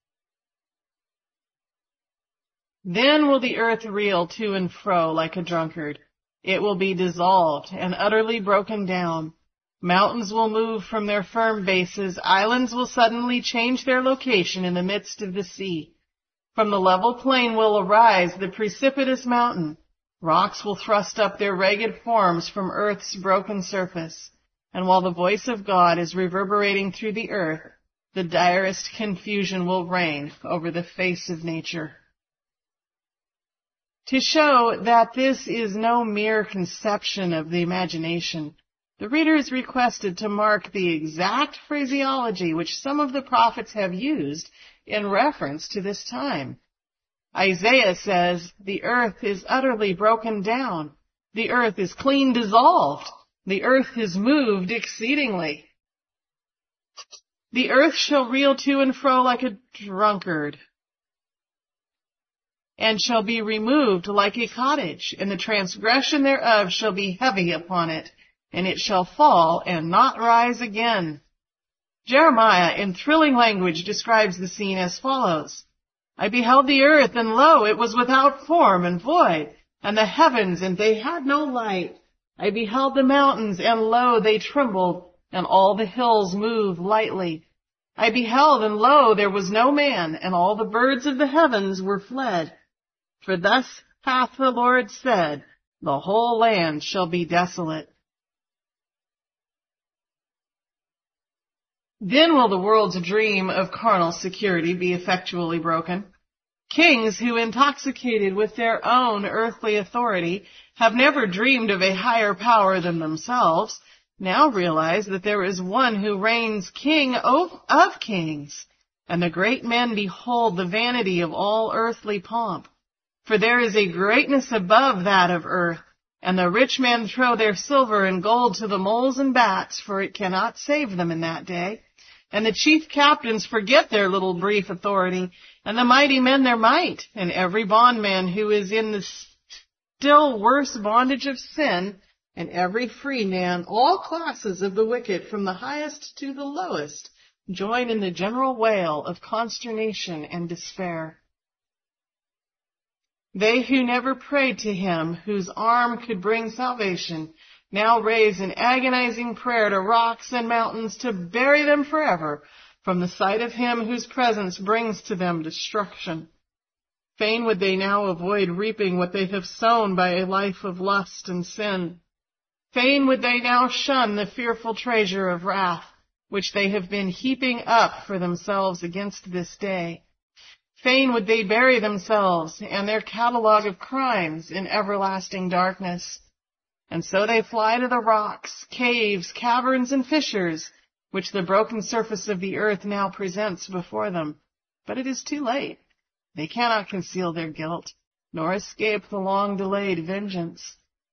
Then will the earth reel to and fro like a drunkard. It will be dissolved and utterly broken down. Mountains will move from their firm bases. Islands will suddenly change their location in the midst of the sea. From the level plain will arise the precipitous mountain. Rocks will thrust up their ragged forms from earth's broken surface. And while the voice of God is reverberating through the earth, the direst confusion will reign over the face of nature. To show that this is no mere conception of the imagination, the reader is requested to mark the exact phraseology which some of the prophets have used in reference to this time. Isaiah says, the earth is utterly broken down. The earth is clean dissolved. The earth is moved exceedingly. The earth shall reel to and fro like a drunkard, and shall be removed like a cottage, and the transgression thereof shall be heavy upon it, and it shall fall and not rise again. Jeremiah, in thrilling language, describes the scene as follows. I beheld the earth, and lo, it was without form and void, and the heavens, and they had no light. I beheld the mountains, and lo, they trembled, and all the hills moved lightly. I beheld, and lo, there was no man, and all the birds of the heavens were fled. For thus hath the Lord said, the whole land shall be desolate. Then will the world's dream of carnal security be effectually broken. Kings who, intoxicated with their own earthly authority, have never dreamed of a higher power than themselves, now realize that there is one who reigns King of kings, and the great men behold the vanity of all earthly pomp. For there is a greatness above that of earth, and the rich men throw their silver and gold to the moles and bats, for it cannot save them in that day. And the chief captains forget their little brief authority, and the mighty men their might, and every bondman who is in the still worse bondage of sin, and every free man, all classes of the wicked, from the highest to the lowest, join in the general wail of consternation and despair. They who never prayed to him whose arm could bring salvation now raise an agonizing prayer to rocks and mountains to bury them forever from the sight of him whose presence brings to them destruction. Fain would they now avoid reaping what they have sown by a life of lust and sin. Fain would they now shun the fearful treasure of wrath, which they have been heaping up for themselves against this day. Fain would they bury themselves and their catalogue of crimes in everlasting darkness. And so they fly to the rocks, caves, caverns, and fissures, which the broken surface of the earth now presents before them. But it is too late. They cannot conceal their guilt, nor escape the long-delayed vengeance.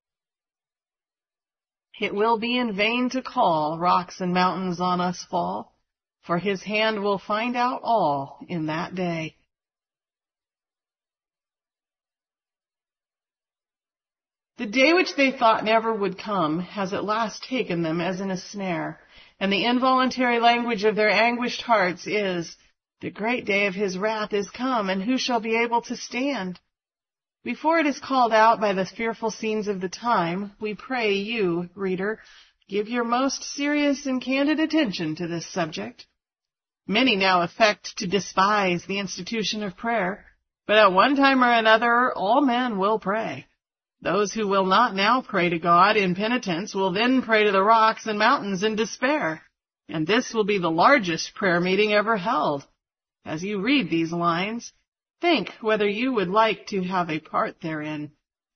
It will be in vain to call, rocks and mountains on us fall, for his hand will find out all in that day. The day which they thought never would come has at last taken them as in a snare, and the involuntary language of their anguished hearts is, the great day of his wrath is come, and who shall be able to stand? Before it is called out by the fearful scenes of the time, we pray you, reader, give your most serious and candid attention to this subject. Many now affect to despise the institution of prayer, but at one time or another all men will pray. Those who will not now pray to God in penitence will then pray to the rocks and mountains in despair. And this will be the largest prayer meeting ever held. As you read these lines, think whether you would like to have a part therein.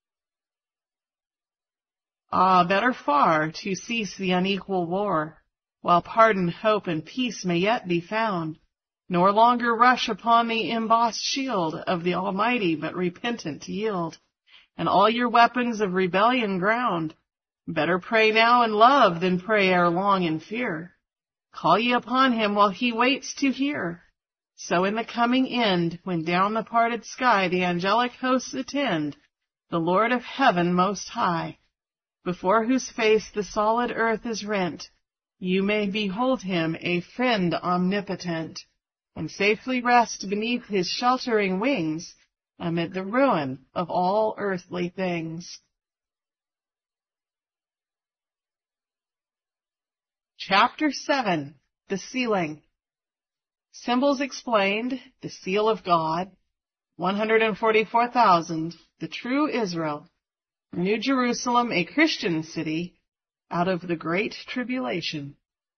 Ah, better far to cease the unequal war, while pardon, hope, and peace may yet be found, nor longer rush upon the embossed shield of the Almighty, but repentant yield, and all your weapons of rebellion ground. Better pray now in love than pray ere long in fear. Call ye upon him while he waits to hear. So in the coming end, when down the parted sky the angelic hosts attend, the Lord of heaven most high, before whose face the solid earth is rent, you may behold him, a friend omnipotent, and safely rest beneath his sheltering wings, amid the ruin of all earthly things. Chapter 7. The Sealing. Symbols explained, the seal of God, 144,000, the true Israel, New Jerusalem, a Christian city, out of the great tribulation.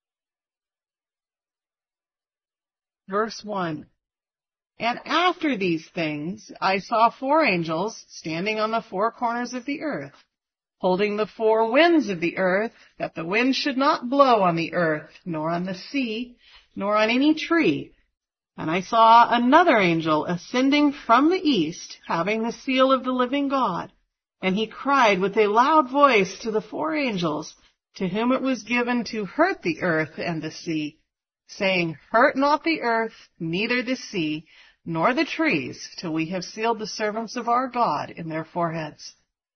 Verse 1. And after these things I saw 4 angels standing on the 4 corners of the earth, holding the 4 winds of the earth, that the wind should not blow on the earth, nor on the sea, nor on any tree. And I saw another angel ascending from the east, having the seal of the living God. And he cried with a loud voice to the 4 angels, to whom it was given to hurt the earth and the sea, saying, Hurt not the earth, neither the sea, nor the trees, till we have sealed the servants of our God in their foreheads.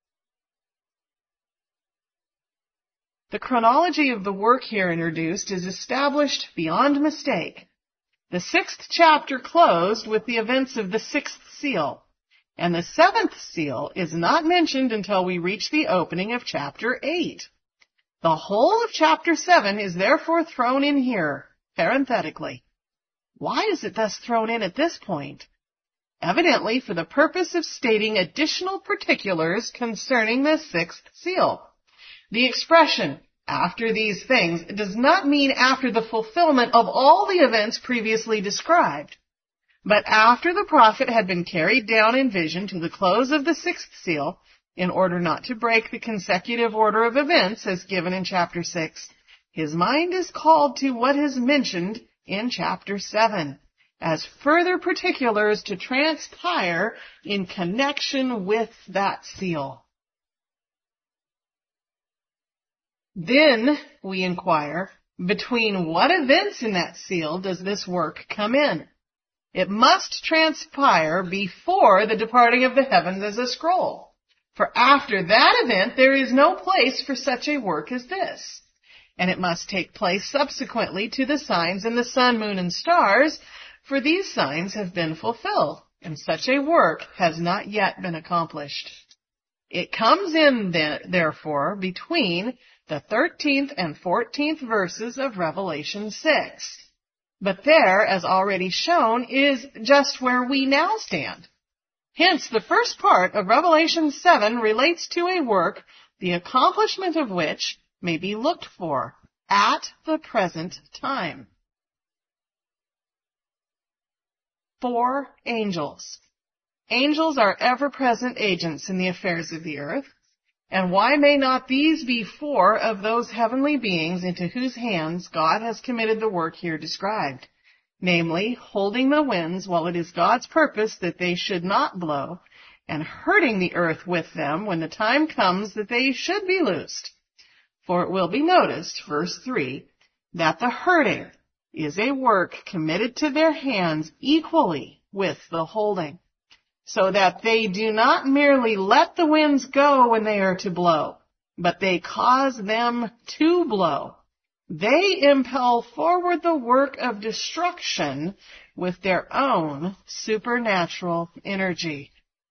The chronology of the work here introduced is established beyond mistake. The 6th chapter closed with the events of the 6th seal, and the 7th seal is not mentioned until we reach the opening of chapter 8. The whole of chapter 7 is therefore thrown in here, parenthetically. Why is it thus thrown in at this point? Evidently for the purpose of stating additional particulars concerning the 6th seal. The expression, after these things, does not mean after the fulfillment of all the events previously described, but after the prophet had been carried down in vision to the close of the 6th seal, in order not to break the consecutive order of events as given in chapter 6, his mind is called to what is mentioned in chapter 7, as further particulars to transpire in connection with that seal. Then, we inquire, between what events in that seal does this work come in? It must transpire before the departing of the heavens as a scroll. For after that event, there is no place for such a work as this. And it must take place subsequently to the signs in the sun, moon, and stars, for these signs have been fulfilled, and such a work has not yet been accomplished. It comes in, therefore, between the 13th and 14th verses of Revelation 6. But there, as already shown, is just where we now stand. Hence, the first part of Revelation 7 relates to a work, the accomplishment of which may be looked for at the present time. 4 angels. Angels are ever-present agents in the affairs of the earth. And why may not these be 4 of those heavenly beings into whose hands God has committed the work here described? Namely, holding the winds while it is God's purpose that they should not blow, and hurting the earth with them when the time comes that they should be loosed. For it will be noticed, verse 3, that the hurting is a work committed to their hands equally with the holding, so that they do not merely let the winds go when they are to blow, but they cause them to blow. They impel forward the work of destruction with their own supernatural energy.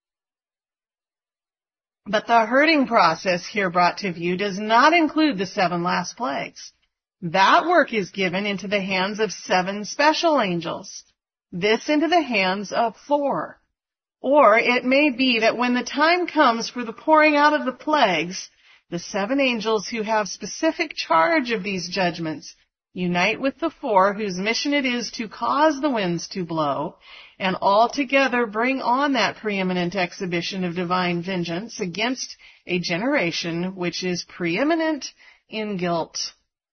But the hurting process here brought to view does not include the 7 last plagues. That work is given into the hands of 7 special angels. This into the hands of 4. Or it may be that when the time comes for the pouring out of the plagues, the 7 angels who have specific charge of these judgments unite with the 4 whose mission it is to cause the winds to blow, and all together bring on that preeminent exhibition of divine vengeance against a generation which is preeminent in guilt.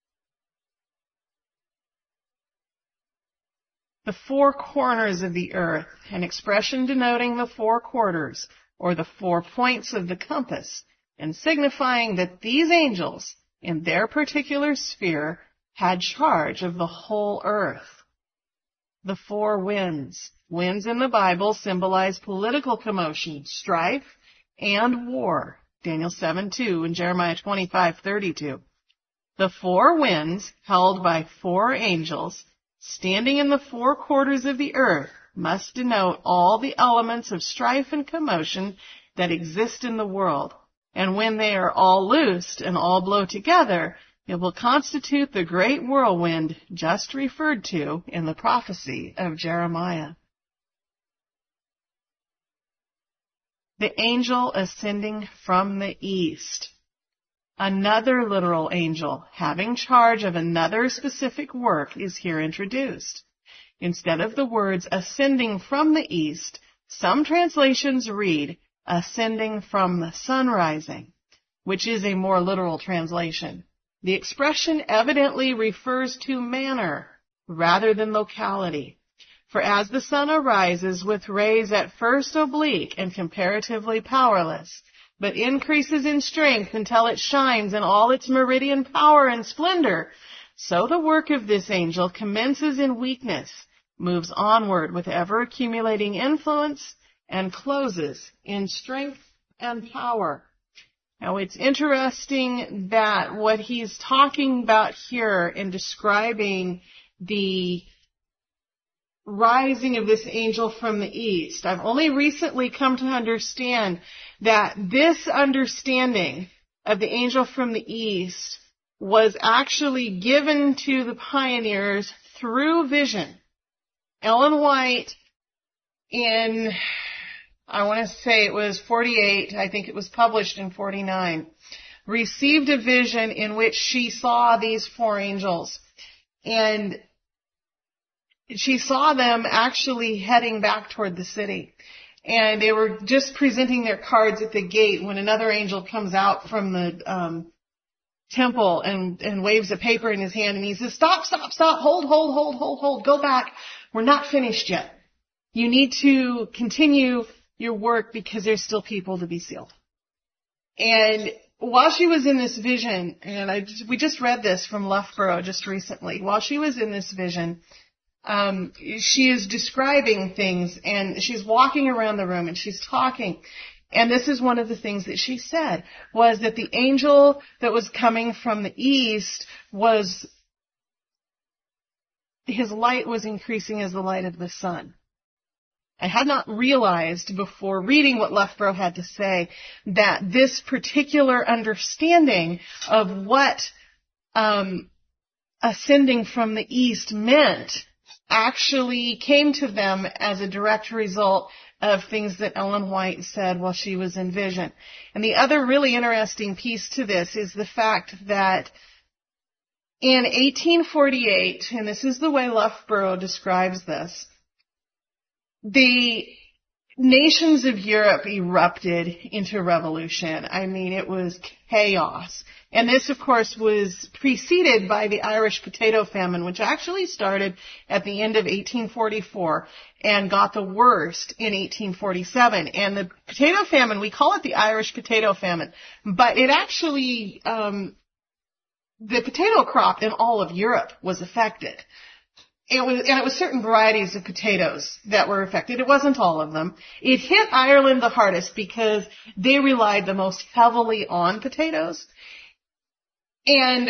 The 4 corners of the earth, an expression denoting the 4 quarters, or the 4 points of the compass, and signifying that these angels, in their particular sphere, had charge of the whole earth. The 4 winds. Winds in the Bible symbolize political commotion, strife, and war. Daniel 7:2 and Jeremiah 25:32. The 4 winds, held by 4 angels, standing in the 4 quarters of the earth, must denote all the elements of strife and commotion that exist in the world. And when they are all loosed and all blow together, it will constitute the great whirlwind just referred to in the prophecy of Jeremiah. The angel ascending from the east. Another literal angel having charge of another specific work is here introduced. Instead of the words ascending from the east, some translations read ascending from the sun rising, which is a more literal translation. The expression evidently refers to manner rather than locality. For as the sun arises with rays at first oblique and comparatively powerless, but increases in strength until it shines in all its meridian power and splendor, so the work of this angel commences in weakness, moves onward with ever-accumulating influence, and closes in strength and power. Now, it's interesting that what he's talking about here in describing the rising of this angel from the east, I've only recently come to understand that this understanding of the angel from the east was actually given to the pioneers through vision. Ellen White in, I want to say it was 48, I think it was published in 49, received a vision in which she saw these 4 angels. And she saw them actually heading back toward the city. And they were just presenting their cards at the gate when another angel comes out from the temple and waves a paper in his hand. And he says, stop, hold, go back. We're not finished yet. You need to continue your work because there's still people to be sealed. And while she was in this vision, and we just read this from Loughborough just recently, while she was in this vision, she is describing things, and she's walking around the room and she's talking. And this is one of the things that she said, was that the angel that was coming from the east his light was increasing as the light of the sun. I had not realized before reading what Loughborough had to say that this particular understanding of what ascending from the east meant actually came to them as a direct result of things that Ellen White said while she was in vision. And the other really interesting piece to this is the fact that in 1848, and this is the way Loughborough describes this, the nations of Europe erupted into revolution. I mean, it was chaos. And this, of course, was preceded by the Irish potato famine, which actually started at the end of 1844 and got the worst in 1847. And the potato famine, we call it the Irish potato famine, but it actually, the potato crop in all of Europe was affected. It was certain varieties of potatoes that were affected. It wasn't all of them. It hit Ireland the hardest because they relied the most heavily on potatoes. And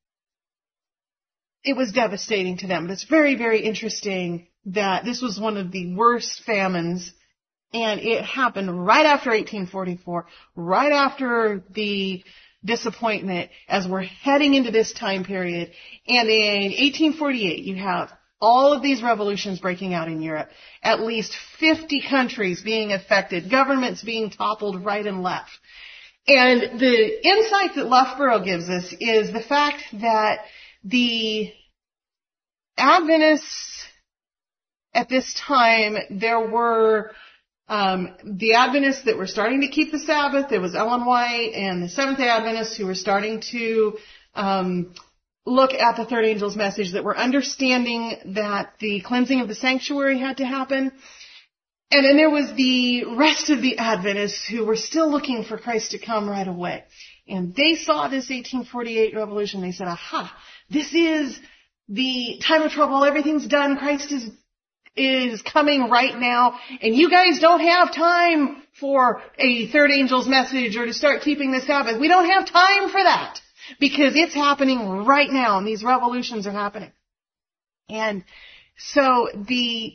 it was devastating to them. But it's very, very interesting that this was one of the worst famines. And it happened right after 1844, right after the disappointment as we're heading into this time period. And in 1848, you have all of these revolutions breaking out in Europe, at least 50 countries being affected, governments being toppled right and left. And the insight that Loughborough gives us is the fact that the Adventists at this time, there were the Adventists that were starting to keep the Sabbath. There was Ellen White and the Seventh-day Adventists who were starting to look at the third angel's message, that were understanding that the cleansing of the sanctuary had to happen. And then there was the rest of the Adventists who were still looking for Christ to come right away. And they saw this 1848 revolution. They said, aha, this is the time of trouble. Everything's done. Christ is coming right now. And you guys don't have time for a third angel's message or to start keeping the Sabbath. We don't have time for that because it's happening right now and these revolutions are happening. And so the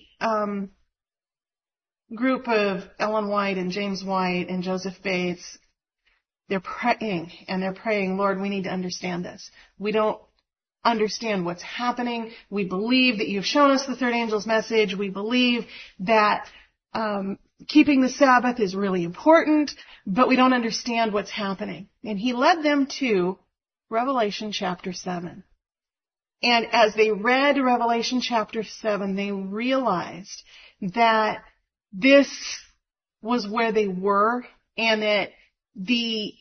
group of Ellen White and James White and Joseph Bates, they're praying, Lord, we need to understand this. We don't understand what's happening. We believe that you've shown us the third angel's message. We believe that keeping the Sabbath is really important, but we don't understand what's happening. And he led them to Revelation chapter 7. And as they read Revelation chapter 7, they realized that this was where they were, and that the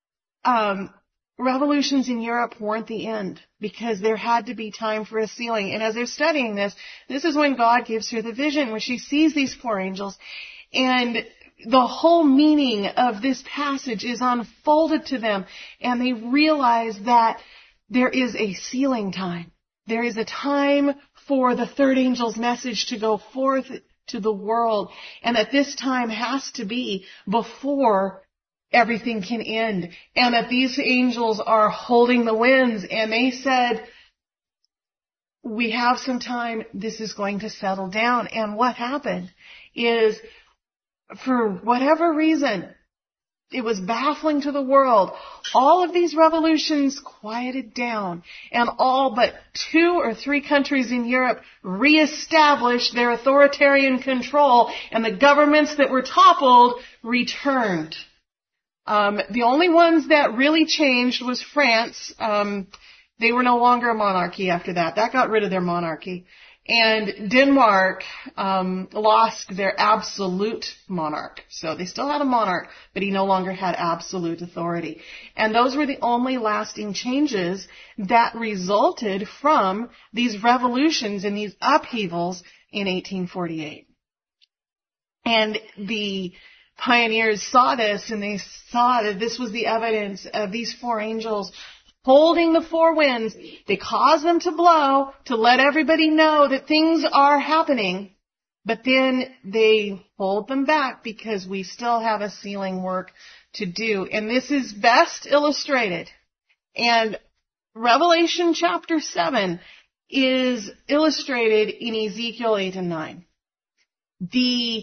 revolutions in Europe weren't the end, because there had to be time for a sealing. And as they're studying this, this is when God gives her the vision where she sees these four angels, and the whole meaning of this passage is unfolded to them, and they realize that there is a sealing time. There is a time for the third angel's message to go forth to the world, and that this time has to be before everything can end, and that these angels are holding the winds, and they said, we have some time, this is going to settle down. And what happened is, for whatever reason, it was baffling to the world, all of these revolutions quieted down, and all but 2 or 3 countries in Europe reestablished their authoritarian control, and the governments that were toppled returned. The only ones that really changed was France. They were no longer a monarchy after that. That got rid of their monarchy. And Denmark lost their absolute monarch. So they still had a monarch, but he no longer had absolute authority. And those were the only lasting changes that resulted from these revolutions and these upheavals in 1848. And the pioneers saw this, and they saw that this was the evidence of these four angels holding the four winds. They cause them to blow to let everybody know that things are happening, but then they hold them back because we still have a sealing work to do. And this is best illustrated. And Revelation chapter 7 is illustrated in Ezekiel 8 and 9. The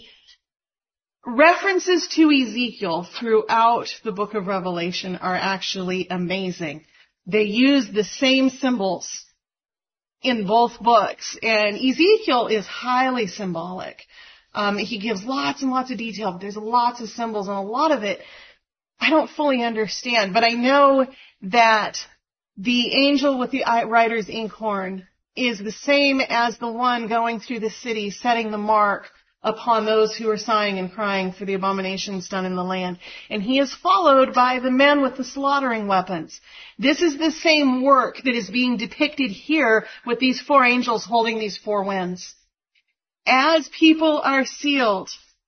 references to Ezekiel throughout the book of Revelation are actually amazing. They use the same symbols in both books, and Ezekiel is highly symbolic. He gives lots and lots of detail, but there's lots of symbols, and a lot of it I don't fully understand, but I know that the angel with the writer's inkhorn is the same as the one going through the city setting the mark upon those who are sighing and crying for the abominations done in the land. And he is followed by the men with the slaughtering weapons. This is the same work that is being depicted here with these four angels holding these four winds. As people are sealed,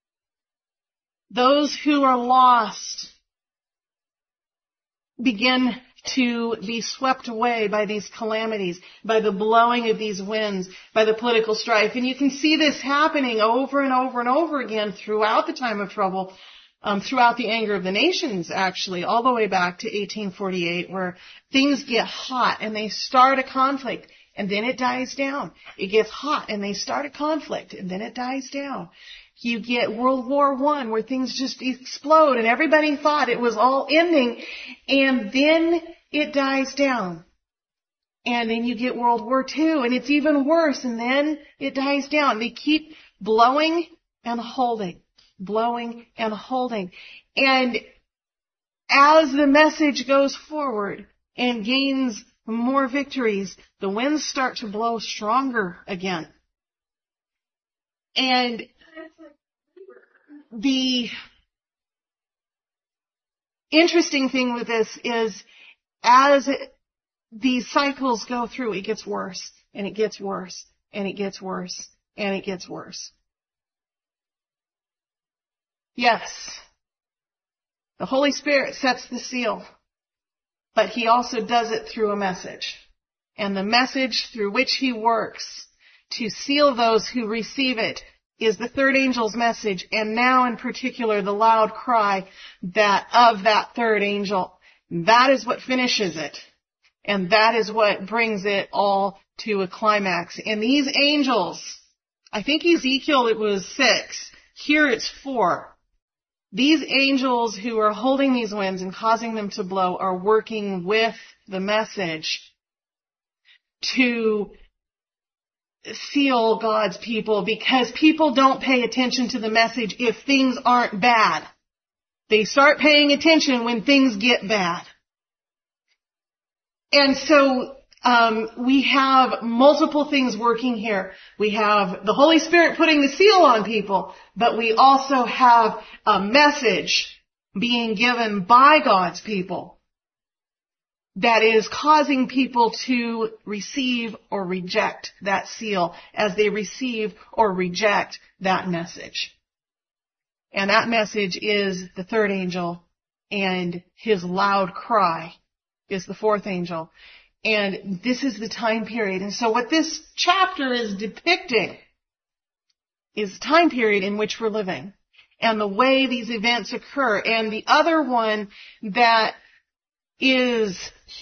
those who are lost begin to be swept away by these calamities, by the blowing of these winds, by the political strife. And you can see this happening over and over and over again throughout the time of trouble, throughout the anger of the nations, actually, all the way back to 1848, where things get hot and they start a conflict and then it dies down. It gets hot and they start a conflict and then it dies down. You get World War I, where things just explode and everybody thought it was all ending, and then it dies down. And then you get World War II, and it's even worse, and then it dies down. They keep blowing and holding, blowing and holding. And as the message goes forward and gains more victories, the winds start to blow stronger again. And the interesting thing with this is, as these cycles go through, it gets worse, and it gets worse, and it gets worse, and it gets worse. Yes, the Holy Spirit sets the seal, but He also does it through a message. And the message through which He works to seal those who receive it is the third angel's message, and now in particular the loud cry of that third angel. That is what finishes it. And that is what brings it all to a climax. And these angels, I think Ezekiel it was 6, here it's 4. These angels who are holding these winds and causing them to blow are working with the message to seal God's people, because people don't pay attention to the message if things aren't bad. They start paying attention when things get bad. And so we have multiple things working here. We have the Holy Spirit putting the seal on people, but we also have a message being given by God's people that is causing people to receive or reject that seal as they receive or reject that message. And that message is the third angel, and his loud cry is the fourth angel. And this is the time period. And so what this chapter is depicting is the time period in which we're living and the way these events occur. And the other one that is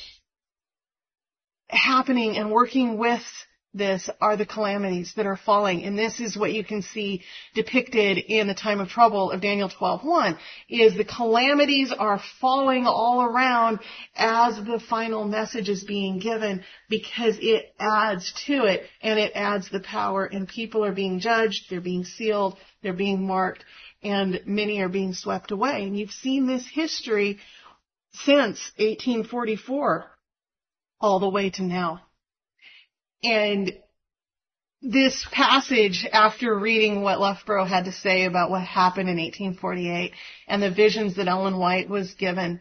happening and working with this are the calamities that are falling. And this is what you can see depicted in the time of trouble of Daniel 12:1, is the calamities are falling all around as the final message is being given, because it adds to it, and it adds the power, and people are being judged, they're being sealed, they're being marked, and many are being swept away. And you've seen this history since 1844 all the way to now. And this passage, after reading what Loughborough had to say about what happened in 1848 and the visions that Ellen White was given,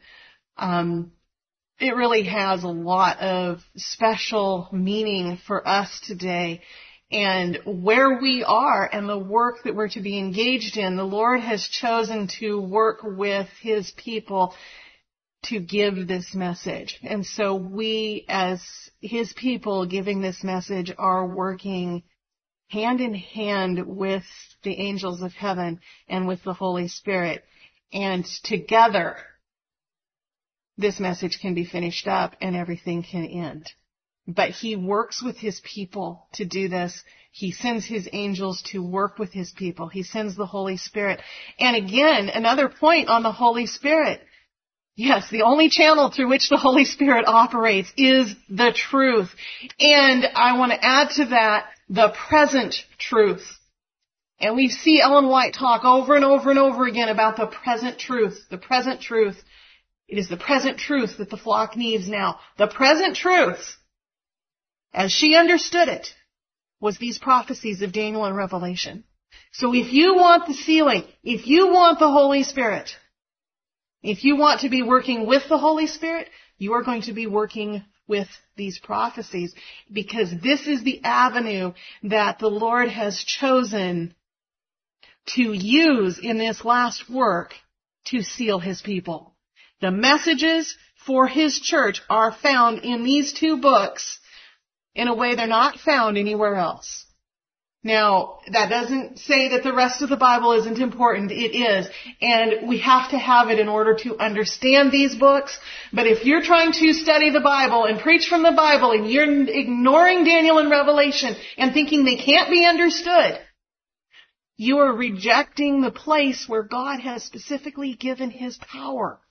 it really has a lot of special meaning for us today. And where we are and the work that we're to be engaged in, the Lord has chosen to work with His people to give this message. And so we, as His people giving this message, are working hand in hand with the angels of heaven and with the Holy Spirit. And together, this message can be finished up and everything can end. But He works with His people to do this. He sends His angels to work with His people. He sends the Holy Spirit. And again, another point on the Holy Spirit. Yes, the only channel through which the Holy Spirit operates is the truth. And I want to add to that the present truth. And we see Ellen White talk over and over and over again about the present truth. The present truth. It is the present truth that the flock needs now. The present truth, as she understood it, was these prophecies of Daniel and Revelation. So if you want the sealing, if you want the Holy Spirit, if you want to be working with the Holy Spirit, you are going to be working with these prophecies, because this is the avenue that the Lord has chosen to use in this last work to seal His people. The messages for His church are found in these two books in a way they're not found anywhere else. Now, that doesn't say that the rest of the Bible isn't important. It is. And we have to have it in order to understand these books. But if you're trying to study the Bible and preach from the Bible and you're ignoring Daniel and Revelation and thinking they can't be understood, you are rejecting the place where God has specifically given His power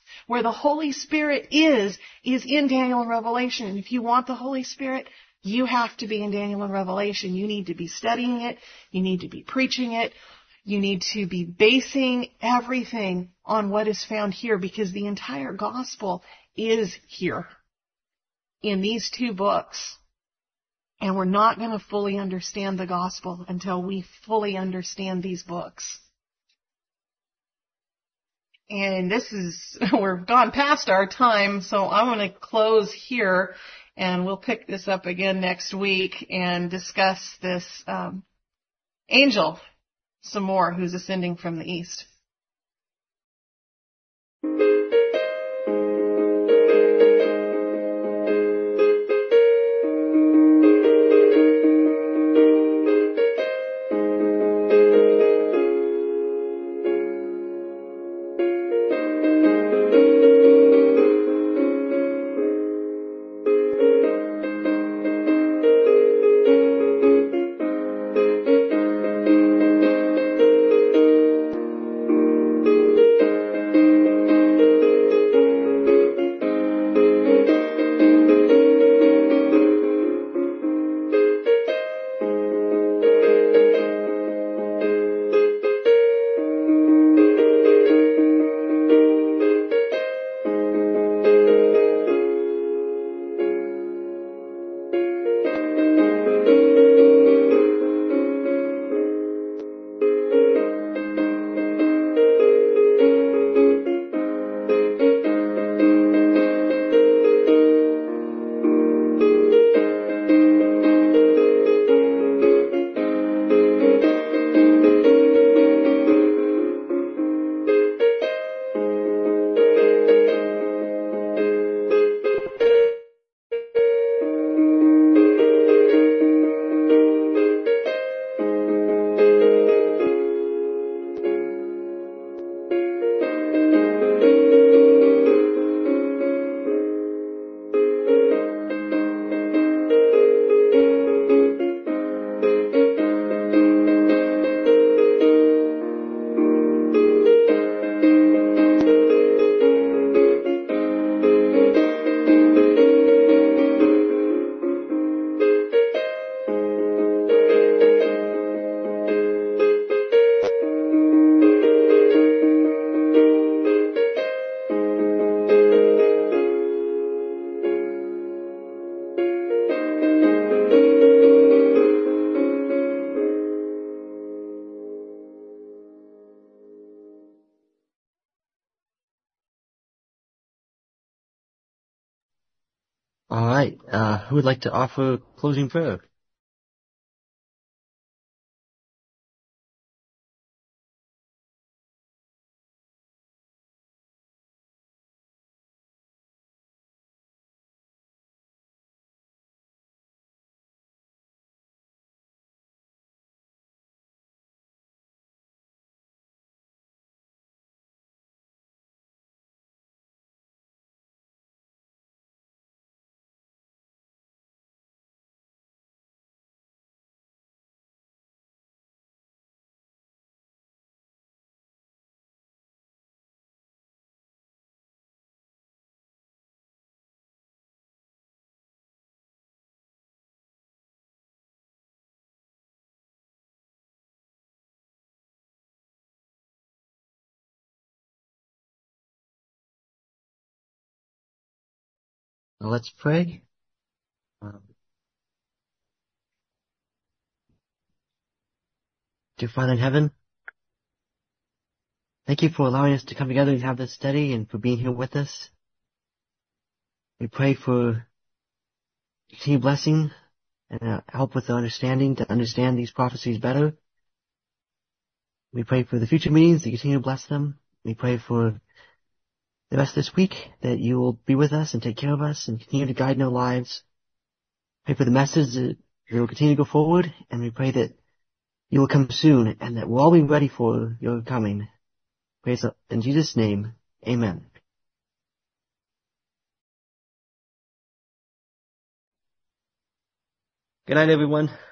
Where the Holy Spirit is in Daniel and Revelation. And if you want the Holy Spirit, you have to be in Daniel and Revelation. You need to be studying it. You need to be preaching it. You need to be basing everything on what is found here, because the entire gospel is here in these two books. And we're not going to fully understand the gospel until we fully understand these books. And we're gone past our time, so I'm going to close here, and we'll pick this up again next week and discuss this angel some more who's ascending from the east. All right. Who would like to offer closing prayer? Now let's pray. Dear Father in heaven, thank you for allowing us to come together and have this study and for being here with us. We pray for continued blessing and help with the understanding to understand these prophecies better. We pray for the future meetings, that you continue to bless them. We pray for the rest of this week, that you will be with us and take care of us and continue to guide in our lives. Pray for the message that it will continue to go forward, and we pray that you will come soon and that we'll all be ready for your coming. Praise in Jesus' name. Amen. Good night, everyone.